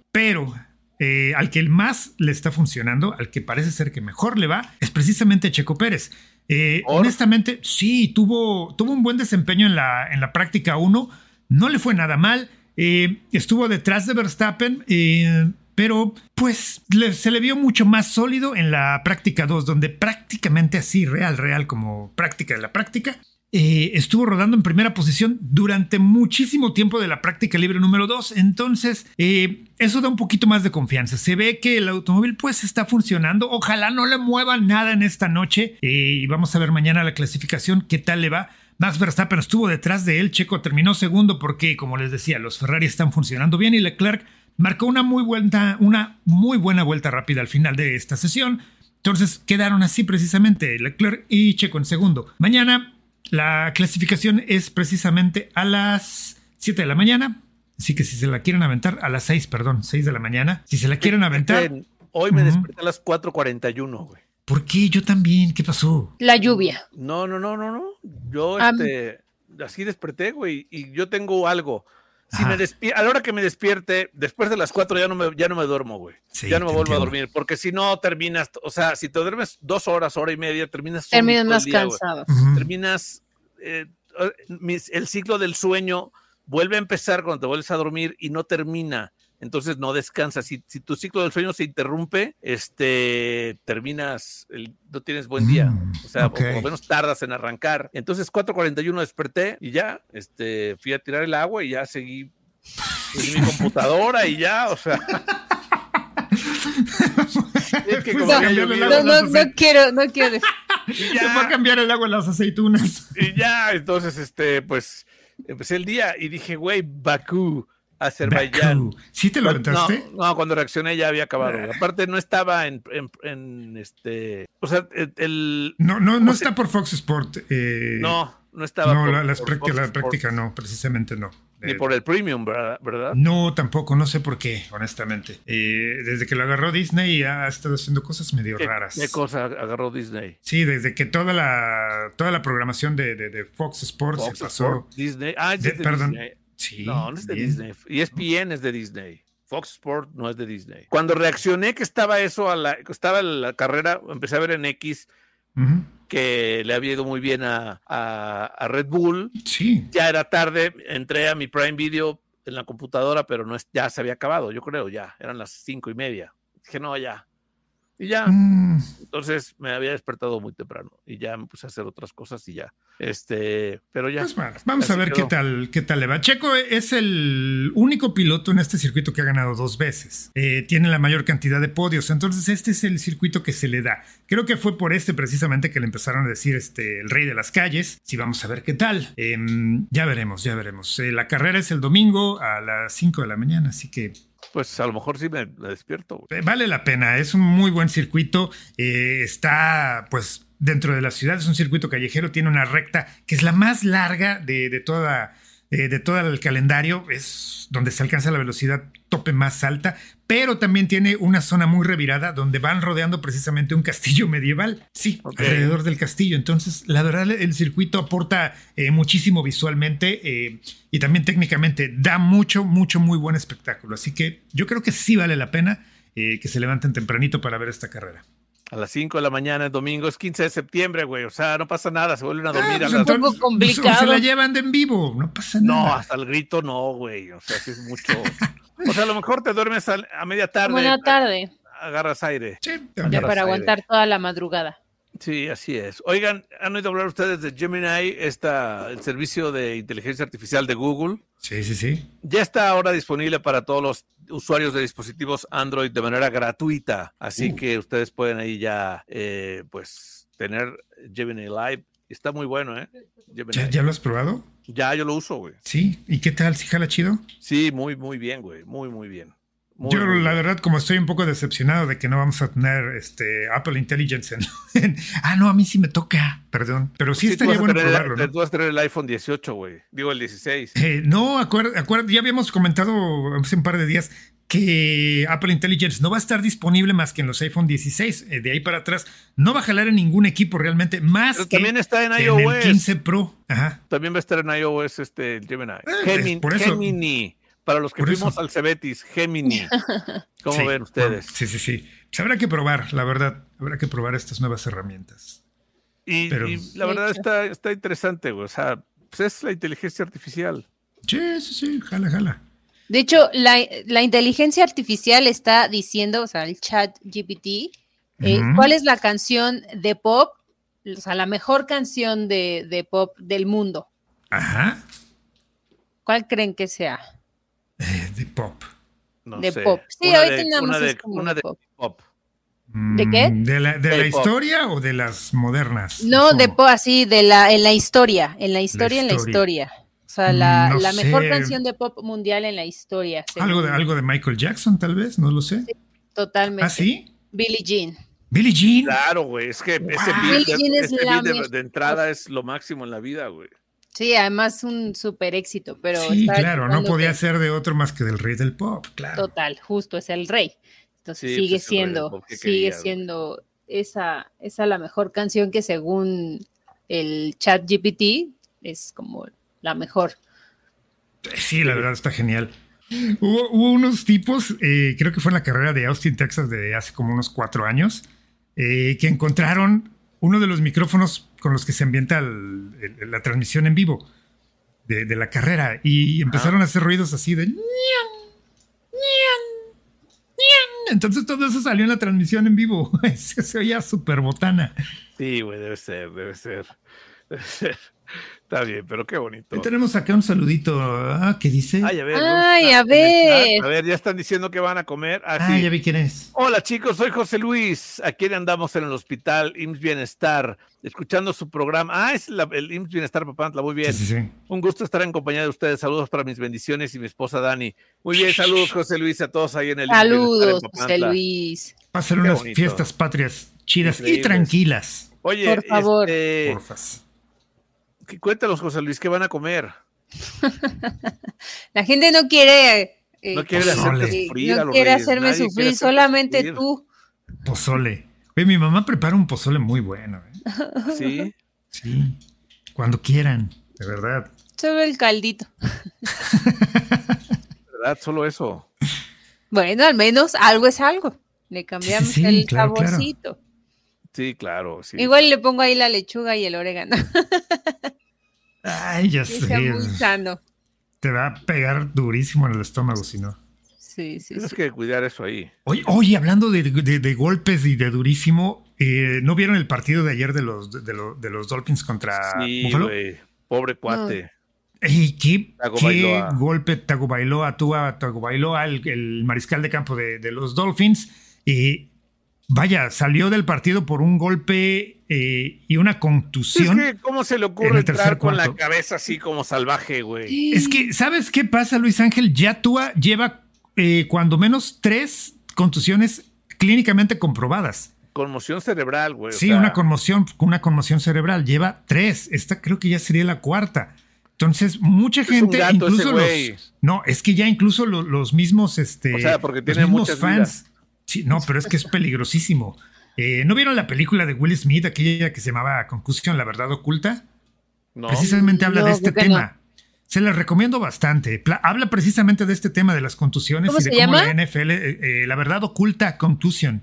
al que más le está funcionando, al que parece ser que mejor le va, es precisamente a Checo Pérez. Honestamente, sí, tuvo un buen desempeño en la práctica 1, no le fue nada mal, estuvo detrás de Verstappen, pero pues se le vio mucho más sólido en la práctica 2, donde prácticamente así, real, como práctica de la práctica, estuvo rodando en primera posición durante muchísimo tiempo de la práctica libre número 2. Entonces eso da un poquito más de confianza. Se ve que el automóvil pues está funcionando. Ojalá no le muevan nada en esta noche y vamos a ver mañana la clasificación qué tal le va. Max Verstappen estuvo detrás de él. Checo terminó segundo porque, como les decía, los Ferrari están funcionando bien y Leclerc marcó una muy buena vuelta rápida al final de esta sesión. Entonces quedaron así precisamente Leclerc y Checo en segundo. Mañana la clasificación es precisamente a las 7 de la mañana. Así que si se la quieren aventar, a las 6 de la mañana. Si se la quieren aventar. Hoy me desperté a las 4:41, güey. ¿Por qué? Yo también. ¿Qué pasó? La lluvia. No. Yo así desperté, güey. Y yo tengo algo. Si a la hora que me despierte, después de las 4 ya no me duermo, güey. Sí, ya no me vuelvo a dormir, porque si no terminas, o sea, si te duermes 2 horas, hora y media, terminas más cansado. Terminas, el ciclo del sueño vuelve a empezar cuando te vuelves a dormir y no termina. Entonces no descansas. Si tu ciclo del sueño se interrumpe, terminas, no tienes buen día. O sea, okay. O por lo menos tardas en arrancar. Entonces 4:41 desperté y ya, fui a tirar el agua y ya seguí en mi computadora y ya, o sea. Es que como no quiero decir. Se fue a cambiar el agua en las aceitunas. Y ya, entonces, pues, empecé el día y dije, güey, Bakú, Azerbaiyán. ¿Sí te lo aventaste? No, cuando reaccioné ya había acabado. Aparte no estaba o sea, No está por Fox Sport. No estaba la práctica no, precisamente no. Ni por el premium, ¿verdad? No, tampoco, no sé por qué, honestamente. Desde que lo agarró Disney ha estado haciendo cosas medio raras. ¿Qué cosa agarró Disney? Sí, desde que toda la programación de Fox Sports se pasó. Sport, Disney. Perdón. Disney. Sí, no es de Disney. ESPN es de Disney. Fox Sport no es de Disney. Cuando reaccioné que estaba estaba la carrera, empecé a ver en X que le había ido muy bien a Red Bull. Sí. Ya era tarde, entré a mi Prime Video en la computadora, pero ya se había acabado, yo creo, ya. Eran las 5:30. Dije, no, ya. Y ya. Entonces me había despertado muy temprano y ya me puse a hacer otras cosas y ya. Pero ya. Pues bueno, vamos a ver qué tal le va. Checo es el único piloto en este circuito que ha ganado 2 veces. Tiene la mayor cantidad de podios. Entonces este es el circuito que se le da. Creo que fue por precisamente que le empezaron a decir el rey de las calles. Sí, vamos a ver qué tal. Ya veremos. La carrera es el domingo a las 5 de la mañana, así que pues a lo mejor sí me despierto. Vale la pena, es un muy buen circuito. Está pues dentro de la ciudad, es un circuito callejero, tiene una recta que es la más larga de todo el calendario, es donde se alcanza la velocidad tope más alta, pero también tiene una zona muy revirada donde van rodeando precisamente un castillo medieval, alrededor del castillo. Entonces la verdad el circuito aporta muchísimo visualmente y también técnicamente da muy buen espectáculo, así que yo creo que sí vale la pena que se levanten tempranito para ver esta carrera. A las 5 de la mañana, el domingo, es 15 de septiembre, güey. O sea, no pasa nada, se vuelven a dormir. Pues un poco complicado. Se la llevan de en vivo, no pasa nada. No, hasta el grito no, güey. O sea, sí es mucho. O sea, a lo mejor te duermes a media tarde. Buena tarde. Agarras aire. Sí, ya para aguantar toda la madrugada. Sí, así es. Oigan, ¿han oído hablar ustedes de Gemini, el servicio de inteligencia artificial de Google? Sí. Ya está ahora disponible para todos los usuarios de dispositivos Android de manera gratuita, así que ustedes pueden ahí ya, pues, tener Gemini Live. Está muy bueno, ¿eh? ¿Ya lo has probado? Ya, yo lo uso, güey. Sí, ¿y qué tal? ¿Sí jala chido? Sí, muy bien, güey, muy bien. Yo, la verdad, como estoy un poco decepcionado de que no vamos a tener Apple Intelligence no, a mí sí me toca, perdón. Pero sí estaría bueno probarlo, ¿no? Tú vas a tener el iPhone 18, güey. Digo, el 16. No, acuerda, ya habíamos comentado hace un par de días que Apple Intelligence no va a estar disponible más que en los iPhone 16. De ahí para atrás no va a jalar en ningún equipo realmente, más pero que también está en iOS. el 15 Pro. Ajá. También va a estar en iOS el Gemini. Por eso. Gemini. Para los que fuimos al Cebetis, Gemini. ¿Cómo ven ustedes? Sí. Pues habrá que probar, la verdad. Habrá que probar estas nuevas herramientas. Y la verdad está interesante, güey. O sea, pues es la inteligencia artificial. Sí, jala. De hecho, la inteligencia artificial está diciendo, o sea, el chat GPT, ¿cuál es la canción de pop? O sea, la mejor canción de pop del mundo. Ajá. ¿Cuál creen que sea? De pop. No de sé. pop. Sí, ahorita nada más es como una de pop. pop. ¿De qué? ¿De la historia o de las modernas? No, de pop, así, en la historia. En la historia. O sea, la mejor canción de pop mundial en la historia. Algo de Michael Jackson, tal vez, no lo sé. Sí, totalmente. ¿Ah, sí? Billie Jean. Billie Jean. Claro, güey. Es que ese beat de entrada es lo máximo en la vida, güey. Sí, además un súper éxito, pero... Sí, claro, no podía ser de otro más que del rey del pop, claro. Total, justo, es el rey. Entonces sigue siendo esa la mejor canción que según el chat GPT es como la mejor. Sí, la verdad está genial. Hubo unos tipos, creo que fue en la carrera de Austin, Texas, de hace como unos 4 años, que encontraron uno de los micrófonos con los que se ambienta la transmisión en vivo de la carrera y empezaron a hacer ruidos así de entonces todo eso salió en la transmisión en vivo. Se oía súper botana. Sí, güey, debe ser. Está bien, pero qué bonito. Y tenemos acá un saludito. ¿Qué dice? A ver. A ver, ya están diciendo que van a comer. Sí. Ya vi quién es. Hola, chicos, soy José Luis. Aquí andamos en el hospital IMSS Bienestar, escuchando su programa. Es el IMSS Bienestar Papantla, muy bien. Sí. Un gusto estar en compañía de ustedes. Saludos para mis bendiciones y mi esposa Dani. Muy bien, saludos, José Luis, a todos ahí en el IMSS Bienestar. Saludos, José Luis. Pasen unas fiestas patrias chidas y tranquilas. Oye, por favor. Porfas. Cuéntanos, José Luis, ¿qué van a comer? La gente no quiere... no quiere hacerte sufrir. No quiere hacerme sufrir, solamente tú. Pozole. Oye, mi mamá prepara un pozole muy bueno. ¿Sí? Sí. Cuando quieran, de verdad. Solo el caldito. ¿Verdad? Solo eso. Bueno, al menos algo es algo. Le cambiamos el saborcito. Claro. Sí, claro. Sí. Igual le pongo ahí la lechuga y el orégano. Ay, ya sé. Muy sano. Te va a pegar durísimo en el estómago, si no. Sí. Tienes que cuidar eso ahí. Oye, hablando de golpes y de durísimo, ¿no vieron el partido de ayer de los Dolphins contra Buffalo? Güey. Pobre cuate. ¿Qué golpe Tagovailoa, el mariscal de campo de los Dolphins? Vaya, salió del partido por un golpe y una contusión. Es que, ¿cómo se le ocurre entrar con la cabeza así como salvaje, güey? Es que, ¿sabes qué pasa, Luis Ángel? Ya Tua lleva cuando menos 3 contusiones clínicamente comprobadas. Conmoción cerebral, güey. Sí, una conmoción cerebral. Lleva 3. Esta creo que ya sería la 4ª. Entonces, mucha gente, un gato incluso ese no, es que ya incluso los mismos, o sea, porque tiene muchas fans. Vidas. Sí, no, pero es que es peligrosísimo. ¿No vieron la película de Will Smith, aquella que se llamaba Concussion, la verdad oculta? No. Precisamente habla de este tema. No. Se la recomiendo bastante. Habla precisamente de este tema de las contusiones y de cómo la NFL, la verdad oculta Concussion.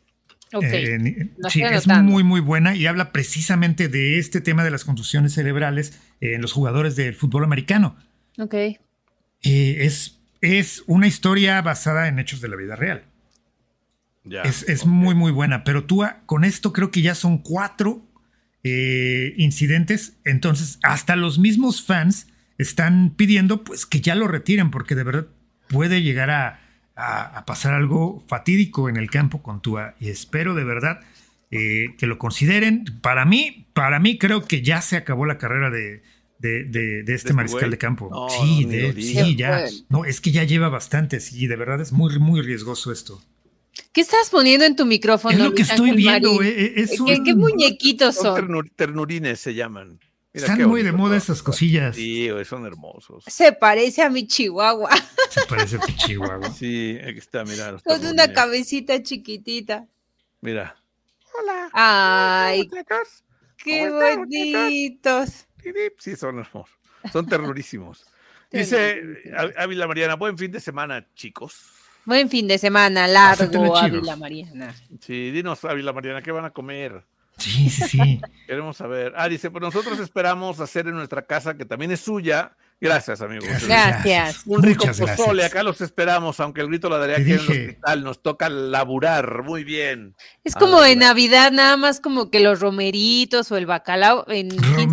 Sí, es muy, muy buena y habla precisamente de este tema de las contusiones cerebrales en los jugadores del fútbol americano. Ok. Es una historia basada en hechos de la vida real. Es muy, muy buena. Pero Tua, con esto creo que ya son 4 incidentes. Entonces, hasta los mismos fans están pidiendo pues que ya lo retiren, porque de verdad puede llegar a pasar algo fatídico en el campo con Tua. Y espero de verdad que lo consideren. Para mí creo que ya se acabó la carrera de este mariscal de campo. No, sí, ya. No, es que ya lleva bastante. Sí, de verdad es muy, muy riesgoso esto. ¿Qué estás poniendo en tu micrófono? Es lo que estoy viendo. ¿Qué muñequitos son? Ternurines se llaman. Mira, están muy de moda esas cosillas. Sí, son hermosos. Se parece a mi chihuahua. Se parece a mi chihuahua. Sí, aquí está, mira. Con una cabecita chiquitita. Mira. Hola. Ay, qué bonitos. Sí, son hermosos. Son ternurísimos. Dice Ávila Mariana, buen fin de semana, chicos. Buen fin de semana, largo, Ávila Mariana. Sí, dinos, Ávila Mariana, ¿qué van a comer? Sí. Queremos saber. Dice, pues nosotros esperamos hacer en nuestra casa, que también es suya. Gracias, amigos. Gracias. Un rico pozole, acá los esperamos, aunque el grito la daría aquí en el hospital. Nos toca laburar, muy bien. Es como en Navidad, nada más como que los romeritos o el bacalao. En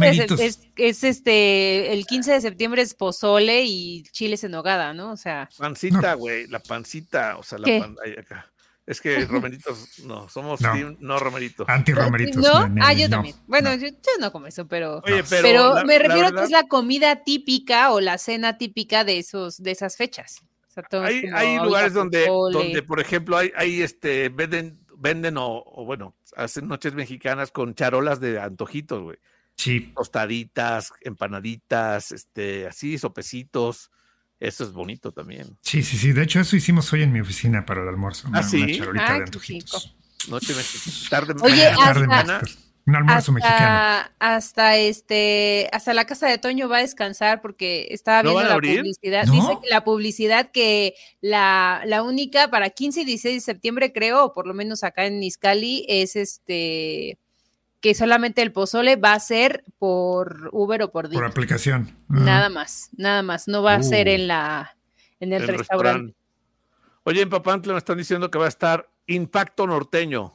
15 el 15 de septiembre es pozole y chiles en nogada, ¿no? O sea. Pancita, güey, la pancita, o sea, acá. Es que romeritos, no, somos no romeritos. Anti-romeritos. ¿No? Yo también. Bueno, yo no como eso, pero. Oye, pero me refiero a que es la comida típica o la cena típica de esas fechas. O sea, hay lugares donde, por ejemplo, hay venden o bueno, hacen noches mexicanas con charolas de antojitos, güey. Sí. Tostaditas, empanaditas, así, sopecitos. Eso es bonito también. Sí. De hecho, eso hicimos hoy en mi oficina para el almuerzo. Una charolita de antojitos. Noche mexicana. Tarde mexicana. Un almuerzo mexicano. Hasta la casa de Toño va a descansar porque estaba viendo la publicidad. ¿No? Dice que la publicidad que la única para 15 y 16 de septiembre, creo, o por lo menos acá en Izcalli, es que solamente el pozole va a ser por Uber o por Didi. Por aplicación. Nada más. No va a ser en el restaurante. Oye, en Papantla me están diciendo que va a estar Impacto Norteño.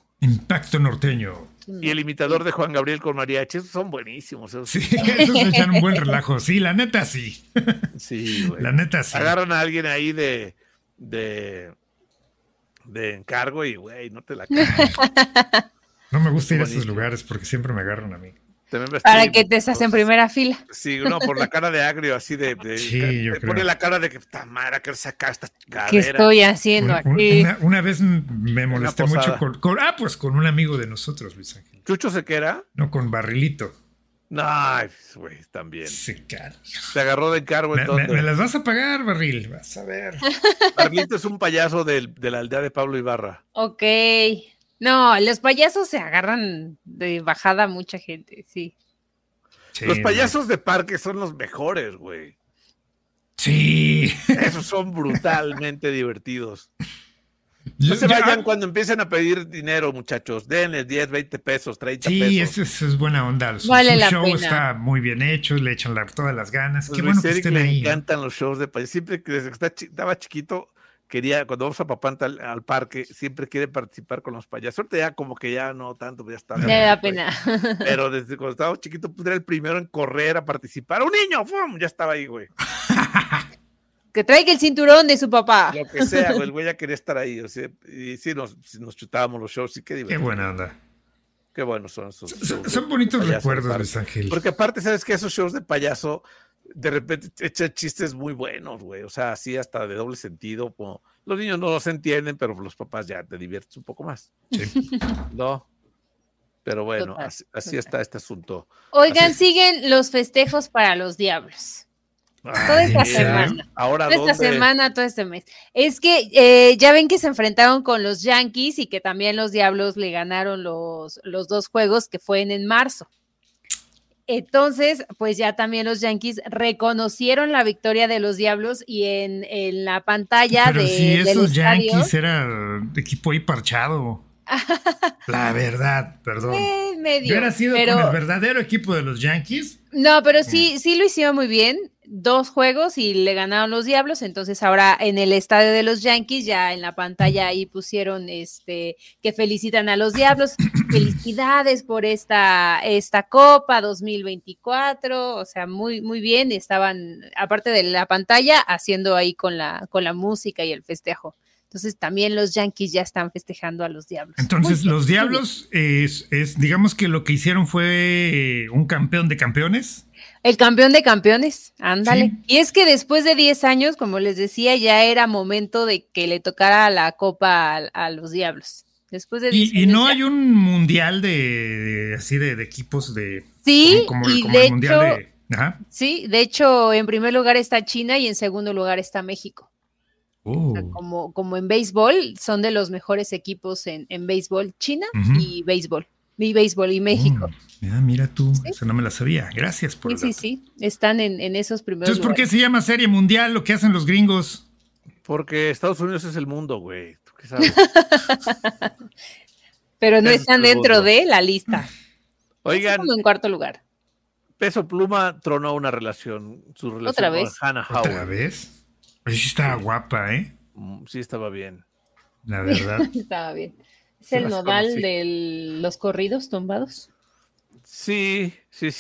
Y el imitador de Juan Gabriel con mariachi. Esos son buenísimos. Sí, esos se echan un buen relajo. Sí, la neta sí. Sí, güey. La neta sí. Agarran a alguien ahí de encargo y, güey, no te la cagas. No me gusta ir a esos lugares porque siempre me agarran a mí. Para que te estás en primera fila. Sí, por la cara de agrio, así de sí, yo creo. Pone la cara de que madre, que sacar esta cadera. ¿Qué estoy haciendo aquí? Una vez me molesté mucho con un amigo de nosotros, Luis Ángel. ¿Chucho Sequera? No, con Barrilito. No, güey, también. Sí, claro. Te agarró de encargo entonces. Me las vas a pagar, Barril, vas a ver. Barrilito es un payaso de la aldea de Pablo Ibarra. Ok. No, los payasos se agarran de bajada a mucha gente, sí. Los payasos de parque son los mejores, güey. Sí. Esos son brutalmente divertidos. No se vayan cuando empiecen a pedir dinero, muchachos. Denles 10, 20 pesos, 30 pesos. Sí, eso es buena onda. Su show está muy bien hecho, le echan todas las ganas. Qué bueno que estén ahí. Me encantan los shows de payasos. Siempre que desde que estaba chiquito, cuando vamos a Papantla al parque, siempre quiere participar con los payasos. Ahorita ya como que ya no tanto, ya está. Me da pena. Pero desde cuando estaba chiquito, pues era el primero en correr a participar. ¡Un niño! ¡Fum! Ya estaba ahí, güey. Que traiga el cinturón de su papá. Lo que sea, güey, el güey ya quería estar ahí. O sea, y sí, nos chutábamos los shows, sí, qué divertido. Qué buena onda. Qué buenos son esos. Son bonitos recuerdos, Luis Ángel. Porque aparte, ¿sabes qué? Esos shows de payaso de repente echan chistes muy buenos, güey. O sea, así hasta de doble sentido. Como los niños no los entienden, pero los papás ya te diviertes un poco más. Sí. ¿No? Pero bueno, así está este asunto. Oigan, siguen los festejos para los Diablos. Toda esta semana. Ahora, toda esta semana, todo este mes. Es que ya ven que se enfrentaron con los Yankees y que también los Diablos le ganaron los 2 juegos que fueron en marzo. Entonces, pues ya también los Yankees reconocieron la victoria de los Diablos y en la pantalla pero si esos Yankees era equipo ahí parchado. La verdad, perdón. Medio, yo hubiera sido con el verdadero equipo de los Yankees. No, pero sí lo hicieron muy bien. 2 juegos y le ganaron los Diablos. Entonces ahora en el estadio de los Yankees, ya en la pantalla ahí pusieron que felicitan a los Diablos. Felicidades por esta Copa 2024. O sea, muy, muy bien. Estaban, aparte de la pantalla, haciendo ahí con la música y el festejo. Entonces también los Yankees ya están festejando a los Diablos. Entonces los Diablos es digamos que lo que hicieron fue un campeón de campeones. El campeón de campeones, ándale. Sí. Y es que después de 10 años, como les decía, ya era momento de que le tocara la copa a los Diablos. Después de 10 años. ¿Y no hay un mundial de equipos de... Sí, como y el de mundial hecho, de... Ajá. Sí, de hecho, en primer lugar está China y en segundo lugar está México. O sea, como en béisbol, son de los mejores equipos en béisbol, China y béisbol y México. Mira tú, ¿sí? Eso no me la sabía. Gracias por Sí, están en esos primeros Entonces, ¿por qué se llama Serie Mundial lo que hacen los gringos? Porque Estados Unidos es el mundo, güey. ¿Tú qué sabes? Pero no están dentro de la lista. Oigan. Como en cuarto lugar. Peso Pluma tronó su relación ¿Otra vez? con Hannah Howell. ¿Otra vez? Pues sí estaba guapa, ¿eh? Sí estaba bien. La verdad. Estaba bien. ¿Es el nodal de los corridos tumbados? Sí.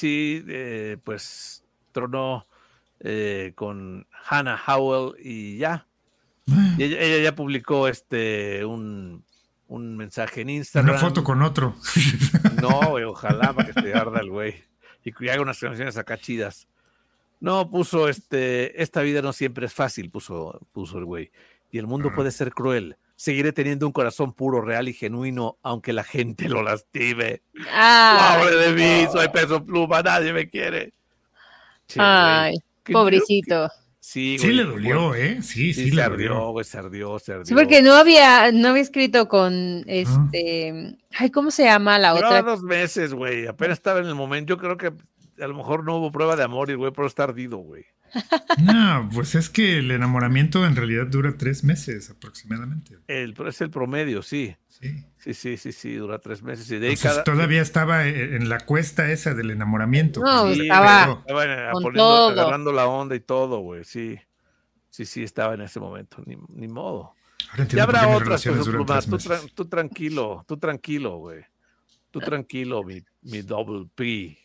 Pues tronó con Hannah Howell y ya. Y ella ya publicó un mensaje en Instagram. Una foto con otro. No, güey, ojalá para que se arda el güey. Y que haga unas canciones acá chidas. No, puso esta vida no siempre es fácil, puso el güey. Y el mundo puede ser cruel. Seguiré teniendo un corazón puro, real y genuino, aunque la gente lo lastime. Pobre de mí, soy Peso Pluma, nadie me quiere. Che, ay, pobrecito. Sí, le dolió, ¿eh? Sí, se ardió, güey, se ardió. Sí, porque no había escrito con ay, ¿cómo se llama la otra? 2 meses, güey, apenas estaba en el momento. Yo creo que a lo mejor no hubo prueba de amor y el güey por estar ardido, güey. No, pues es que el enamoramiento en realidad dura 3 meses aproximadamente. Es el promedio, sí. Sí, dura 3 meses. Y de ahí todavía estaba en la cuesta esa del enamoramiento. No, estaba agarrando la onda y todo, güey, sí, estaba en ese momento, ni modo. Ya habrá otras cosas, Pluma. Tú tranquilo, güey. Tú tranquilo, mi double P.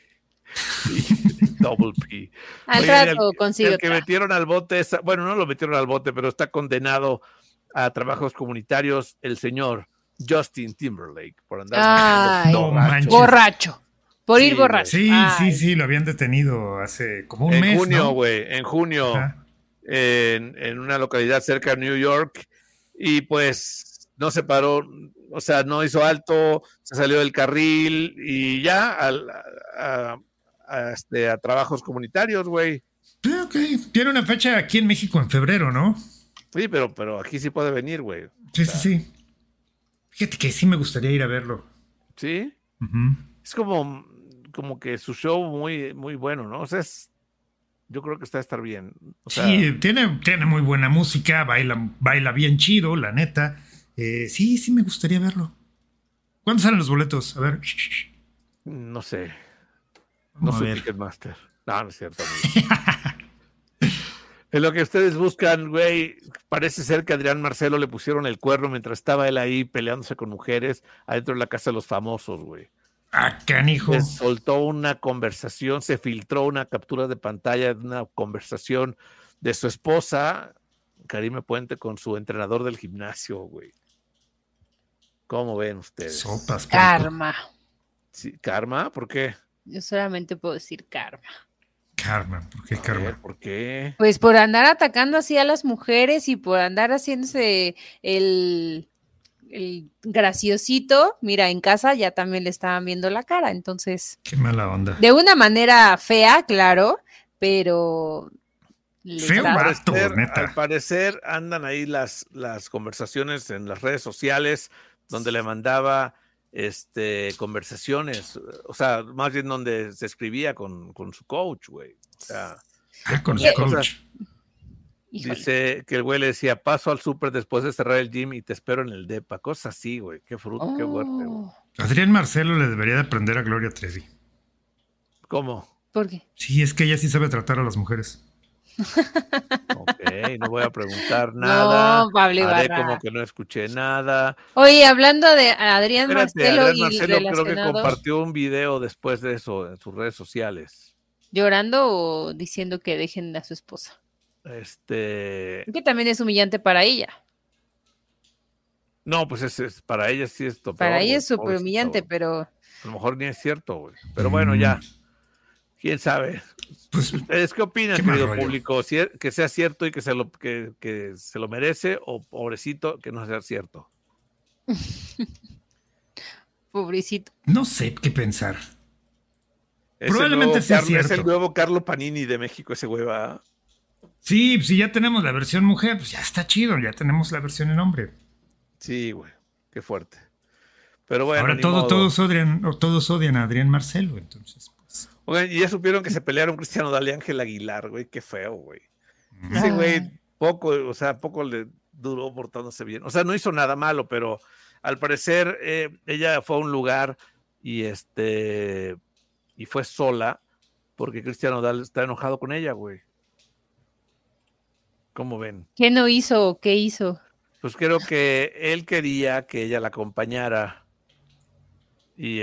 Double P. Al rato consigo. El que metieron al bote, bueno, no lo metieron al bote, pero está condenado a trabajos comunitarios, el señor Justin Timberlake, por andar borracho. Por ir borracho. Sí, lo habían detenido hace como un mes. En junio, en una localidad cerca de New York, y pues no se paró, o sea, no hizo alto, se salió del carril y ya a trabajos comunitarios, güey. Ok, tiene una fecha aquí en México en febrero, ¿no? Sí, pero aquí sí puede venir, güey. Sí. Fíjate que sí me gustaría ir a verlo. ¿Sí? Es como que su show muy, muy bueno, ¿no? O sea, yo creo que está a estar bien. O sea, sí, tiene muy buena música, baila bien chido, la neta. Sí me gustaría verlo. ¿Cuándo salen los boletos? A ver. No sé. No soy Ticketmaster. No es cierto. En lo que ustedes buscan, güey, parece ser que a Adrián Marcelo le pusieron el cuerno mientras estaba él ahí peleándose con mujeres adentro de la casa de los famosos, güey. Canijo. Se soltó una conversación, se filtró una captura de pantalla de una conversación de su esposa, Karime Puente, con su entrenador del gimnasio, güey. ¿Cómo ven ustedes? Sopas. Karma. Sí, ¿karma? ¿Por qué? Yo solamente puedo decir karma. ¿Por qué karma? ¿Por qué? Pues por andar atacando así a las mujeres y por andar haciéndose el graciosito. Mira, en casa ya también le estaban viendo la cara, entonces. Qué mala onda. De una manera fea, claro, pero. Feo vato, neta. Al parecer andan ahí las conversaciones en las redes sociales donde le mandaba conversaciones, o sea, más bien donde se escribía con su coach, güey. O sea, con su coach. Híjole. Dice que el güey le decía, paso al súper después de cerrar el gym y te espero en el depa. Cosas así, güey. Qué fruto, qué fuerte, güey. Adrián Marcelo le debería de aprender a Gloria Trevi. ¿Cómo? ¿Por qué? Sí, es que ella sí sabe tratar a las mujeres. Ok, no voy a preguntar nada. No, Pablo Haré Ibarra. como que no escuché nada. Oye, hablando de Adrián Marcelo Adrián y Marcelo creo que relacionado, compartió un video después de eso en sus redes sociales. ¿llorando o diciendo que dejen a su esposa? Que también es humillante para ella. No, pues para ella sí es peor. Para ella es súper pobrecita, humillante, güey. pero... A lo mejor ni es cierto, güey. Pero bueno, ya. ¿Quién sabe? Pues, ¿Ustedes qué opinan, qué mal querido rollo. público? Que sea cierto y que se lo merece, o pobrecito que no sea cierto. Pobrecito. No sé qué pensar. Es Probablemente sea Es cierto. el nuevo Carlo Panini de México, ese güey, ¿va? Sí, si ya tenemos la versión mujer, pues ya está chido, ya tenemos la versión en hombre. Sí, güey. Qué fuerte. Pero bueno, ahora ni modo. todos odian a Adrián Marcelo, entonces. Pues. Oigan, y ya supieron que se pelearon Cristiano Dal y Ángel Aguilar, güey. Qué feo, güey. Ese güey poco le duró portándose bien. O sea, no hizo nada malo, pero al parecer ella fue a un lugar y fue sola porque Cristiano Dal está enojado con ella, güey. ¿Cómo ven? ¿Qué no hizo o qué hizo? Pues creo que él quería que ella la acompañara y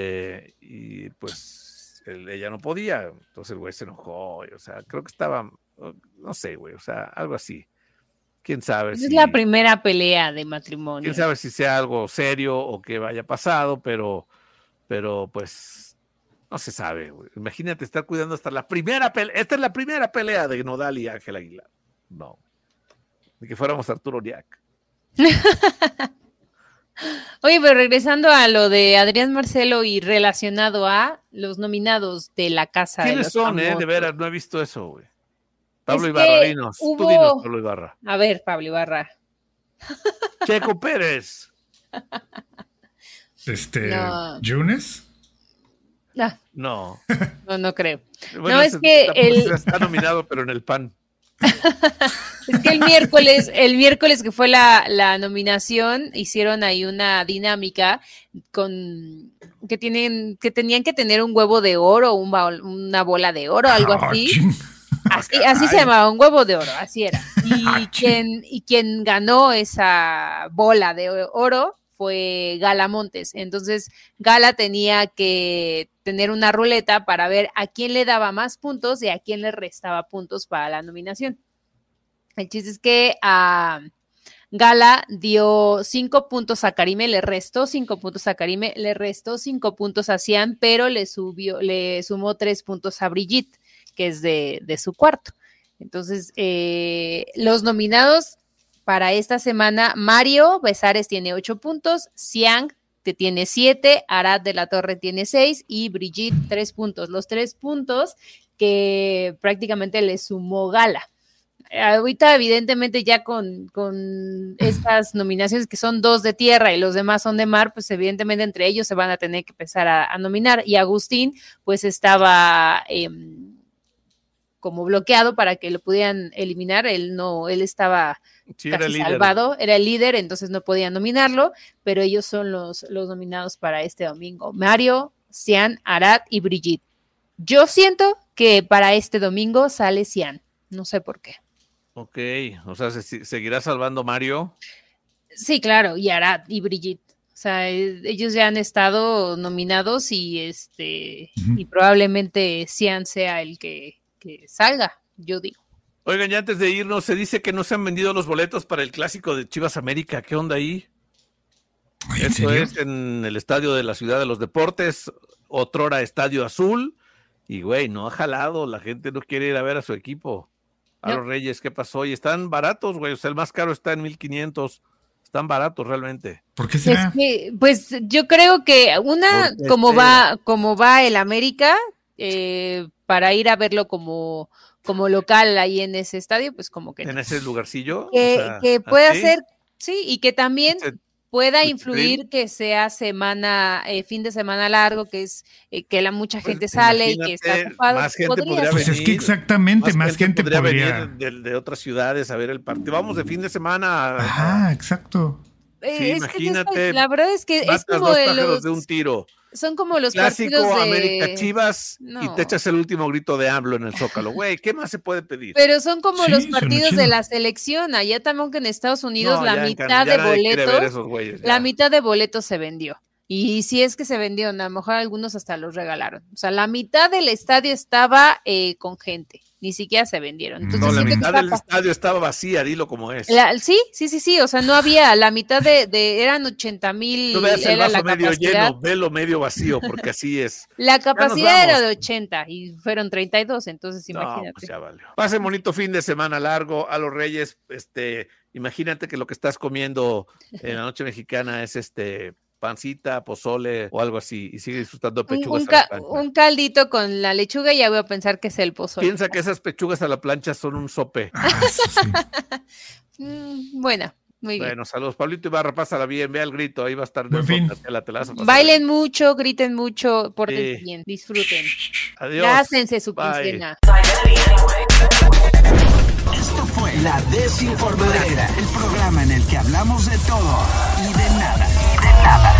pues ella no podía, entonces el güey se enojó, o sea, creo que estaba, no sé, güey, o sea, algo así. ¿Quién sabe? Es la primera pelea de matrimonio. ¿Quién sabe si sea algo serio o que vaya pasado? Pero pues no se sabe, güey. Imagínate estar cuidando hasta la primera pelea. Esta es la primera pelea de Nodal y Ángel Aguilar. No. Ni que fuéramos Arturo Uriac. Oye, pero regresando a lo de Adrián Marcelo y relacionado a los nominados de la Casa de los ¿Quiénes son, Famosos? De veras, no he visto eso, güey. Pablo Es Ibarra, que dinos. hubo- Tú dinos, Pablo Ibarra. A ver, Pablo Ibarra. Checo Pérez. No. ¿Yunes? No. No creo. Bueno, No, es que está nominado, pero en el PAN. Es que el miércoles que fue la nominación, hicieron ahí una dinámica que tenían que tener un huevo de oro, una bola de oro, algo así. Así se llamaba, un huevo de oro, así era. Y quien ganó esa bola de oro fue Gala Montes. Entonces, Gala tenía que tener una ruleta para ver a quién le daba más puntos y a quién le restaba puntos para la nominación. El chiste es que a Gala dio 5 puntos a Karime, le restó 5 puntos a Karime, le restó 5 puntos a Cian, pero le sumó 3 puntos a Brigitte, que es de su cuarto. Entonces, los nominados para esta semana, Mario Besares tiene 8 puntos, Cian tiene 7, Arad de la Torre tiene 6 y Brigitte 3 puntos. Los 3 puntos que prácticamente le sumó Gala. Ahorita, evidentemente, ya con estas nominaciones que son 2 de tierra y los demás son de mar, pues evidentemente entre ellos se van a tener que empezar a nominar. Y Agustín, pues estaba como bloqueado para que lo pudieran eliminar. Él estaba casi salvado, era el líder, entonces no podían nominarlo, pero ellos son los nominados para este domingo. Mario, Cian, Arad y Brigitte. Yo siento que para este domingo sale Cian, no sé por qué. Ok, o sea, ¿seguirá salvando Mario? Sí, claro, y Arad y Brigitte. O sea, ellos ya han estado nominados y y probablemente Cian sea el que salga, yo digo. Oigan, ya antes de irnos, se dice que no se han vendido los boletos para el clásico de Chivas América. ¿Qué onda ahí? Esto es en el estadio de la Ciudad de los Deportes, otrora Estadio Azul. Y, güey, no ha jalado. La gente no quiere ir a ver a su equipo. A los Reyes, ¿qué pasó? Y están baratos, güey. O sea, el más caro está en 1,500. Están baratos realmente. ¿Por qué será? Pues yo creo que como va el América, para ir a verlo como local ahí en ese estadio, pues como que en ese lugarcillo. que puede hacer, sí, y que también pueda influir que sea fin de semana largo, que es que mucha gente sale y que está ocupado. Más gente podría venir. Pues es que exactamente, más gente podría venir de otras ciudades a ver el partido. Vamos de fin de semana. Exacto. Sí, imagínate. La verdad es que es como de un tiro. Son como los clásico partidos de América Chivas y te echas el último grito de AMLO en el Zócalo. Güey, ¿qué más se puede pedir? Pero son como los partidos de la selección. Allá también que en Estados Unidos la mitad de boletos se vendió. Y si es que se vendieron, a lo mejor algunos hasta los regalaron. O sea, la mitad del estadio estaba con gente. Ni siquiera se vendieron. Entonces, la mitad del estadio estaba vacía, dilo como es. Sí. O sea, no había, la mitad eran 80,000. No veas el vaso medio lleno, velo medio vacío, porque así es. La capacidad era de 80 y fueron 32, entonces imagínate. Pues ya valió. Pase bonito fin de semana largo a los Reyes. Imagínate que lo que estás comiendo en la noche mexicana es pancita, pozole o algo así, y sigue disfrutando pechugas a la plancha. Un caldito con la lechuga y ya voy a pensar que es el pozole. Piensa que esas pechugas a la plancha son un sope. Buena, muy bien. Bueno, saludos. Pablito Ibarra, pásala bien, ve al grito, ahí va a estar. Bailen mucho, griten mucho, pórtense bien, disfruten. Adiós. Gástense su quincena. Esto fue La Desinformadera, el programa en el que hablamos de todo y de nada.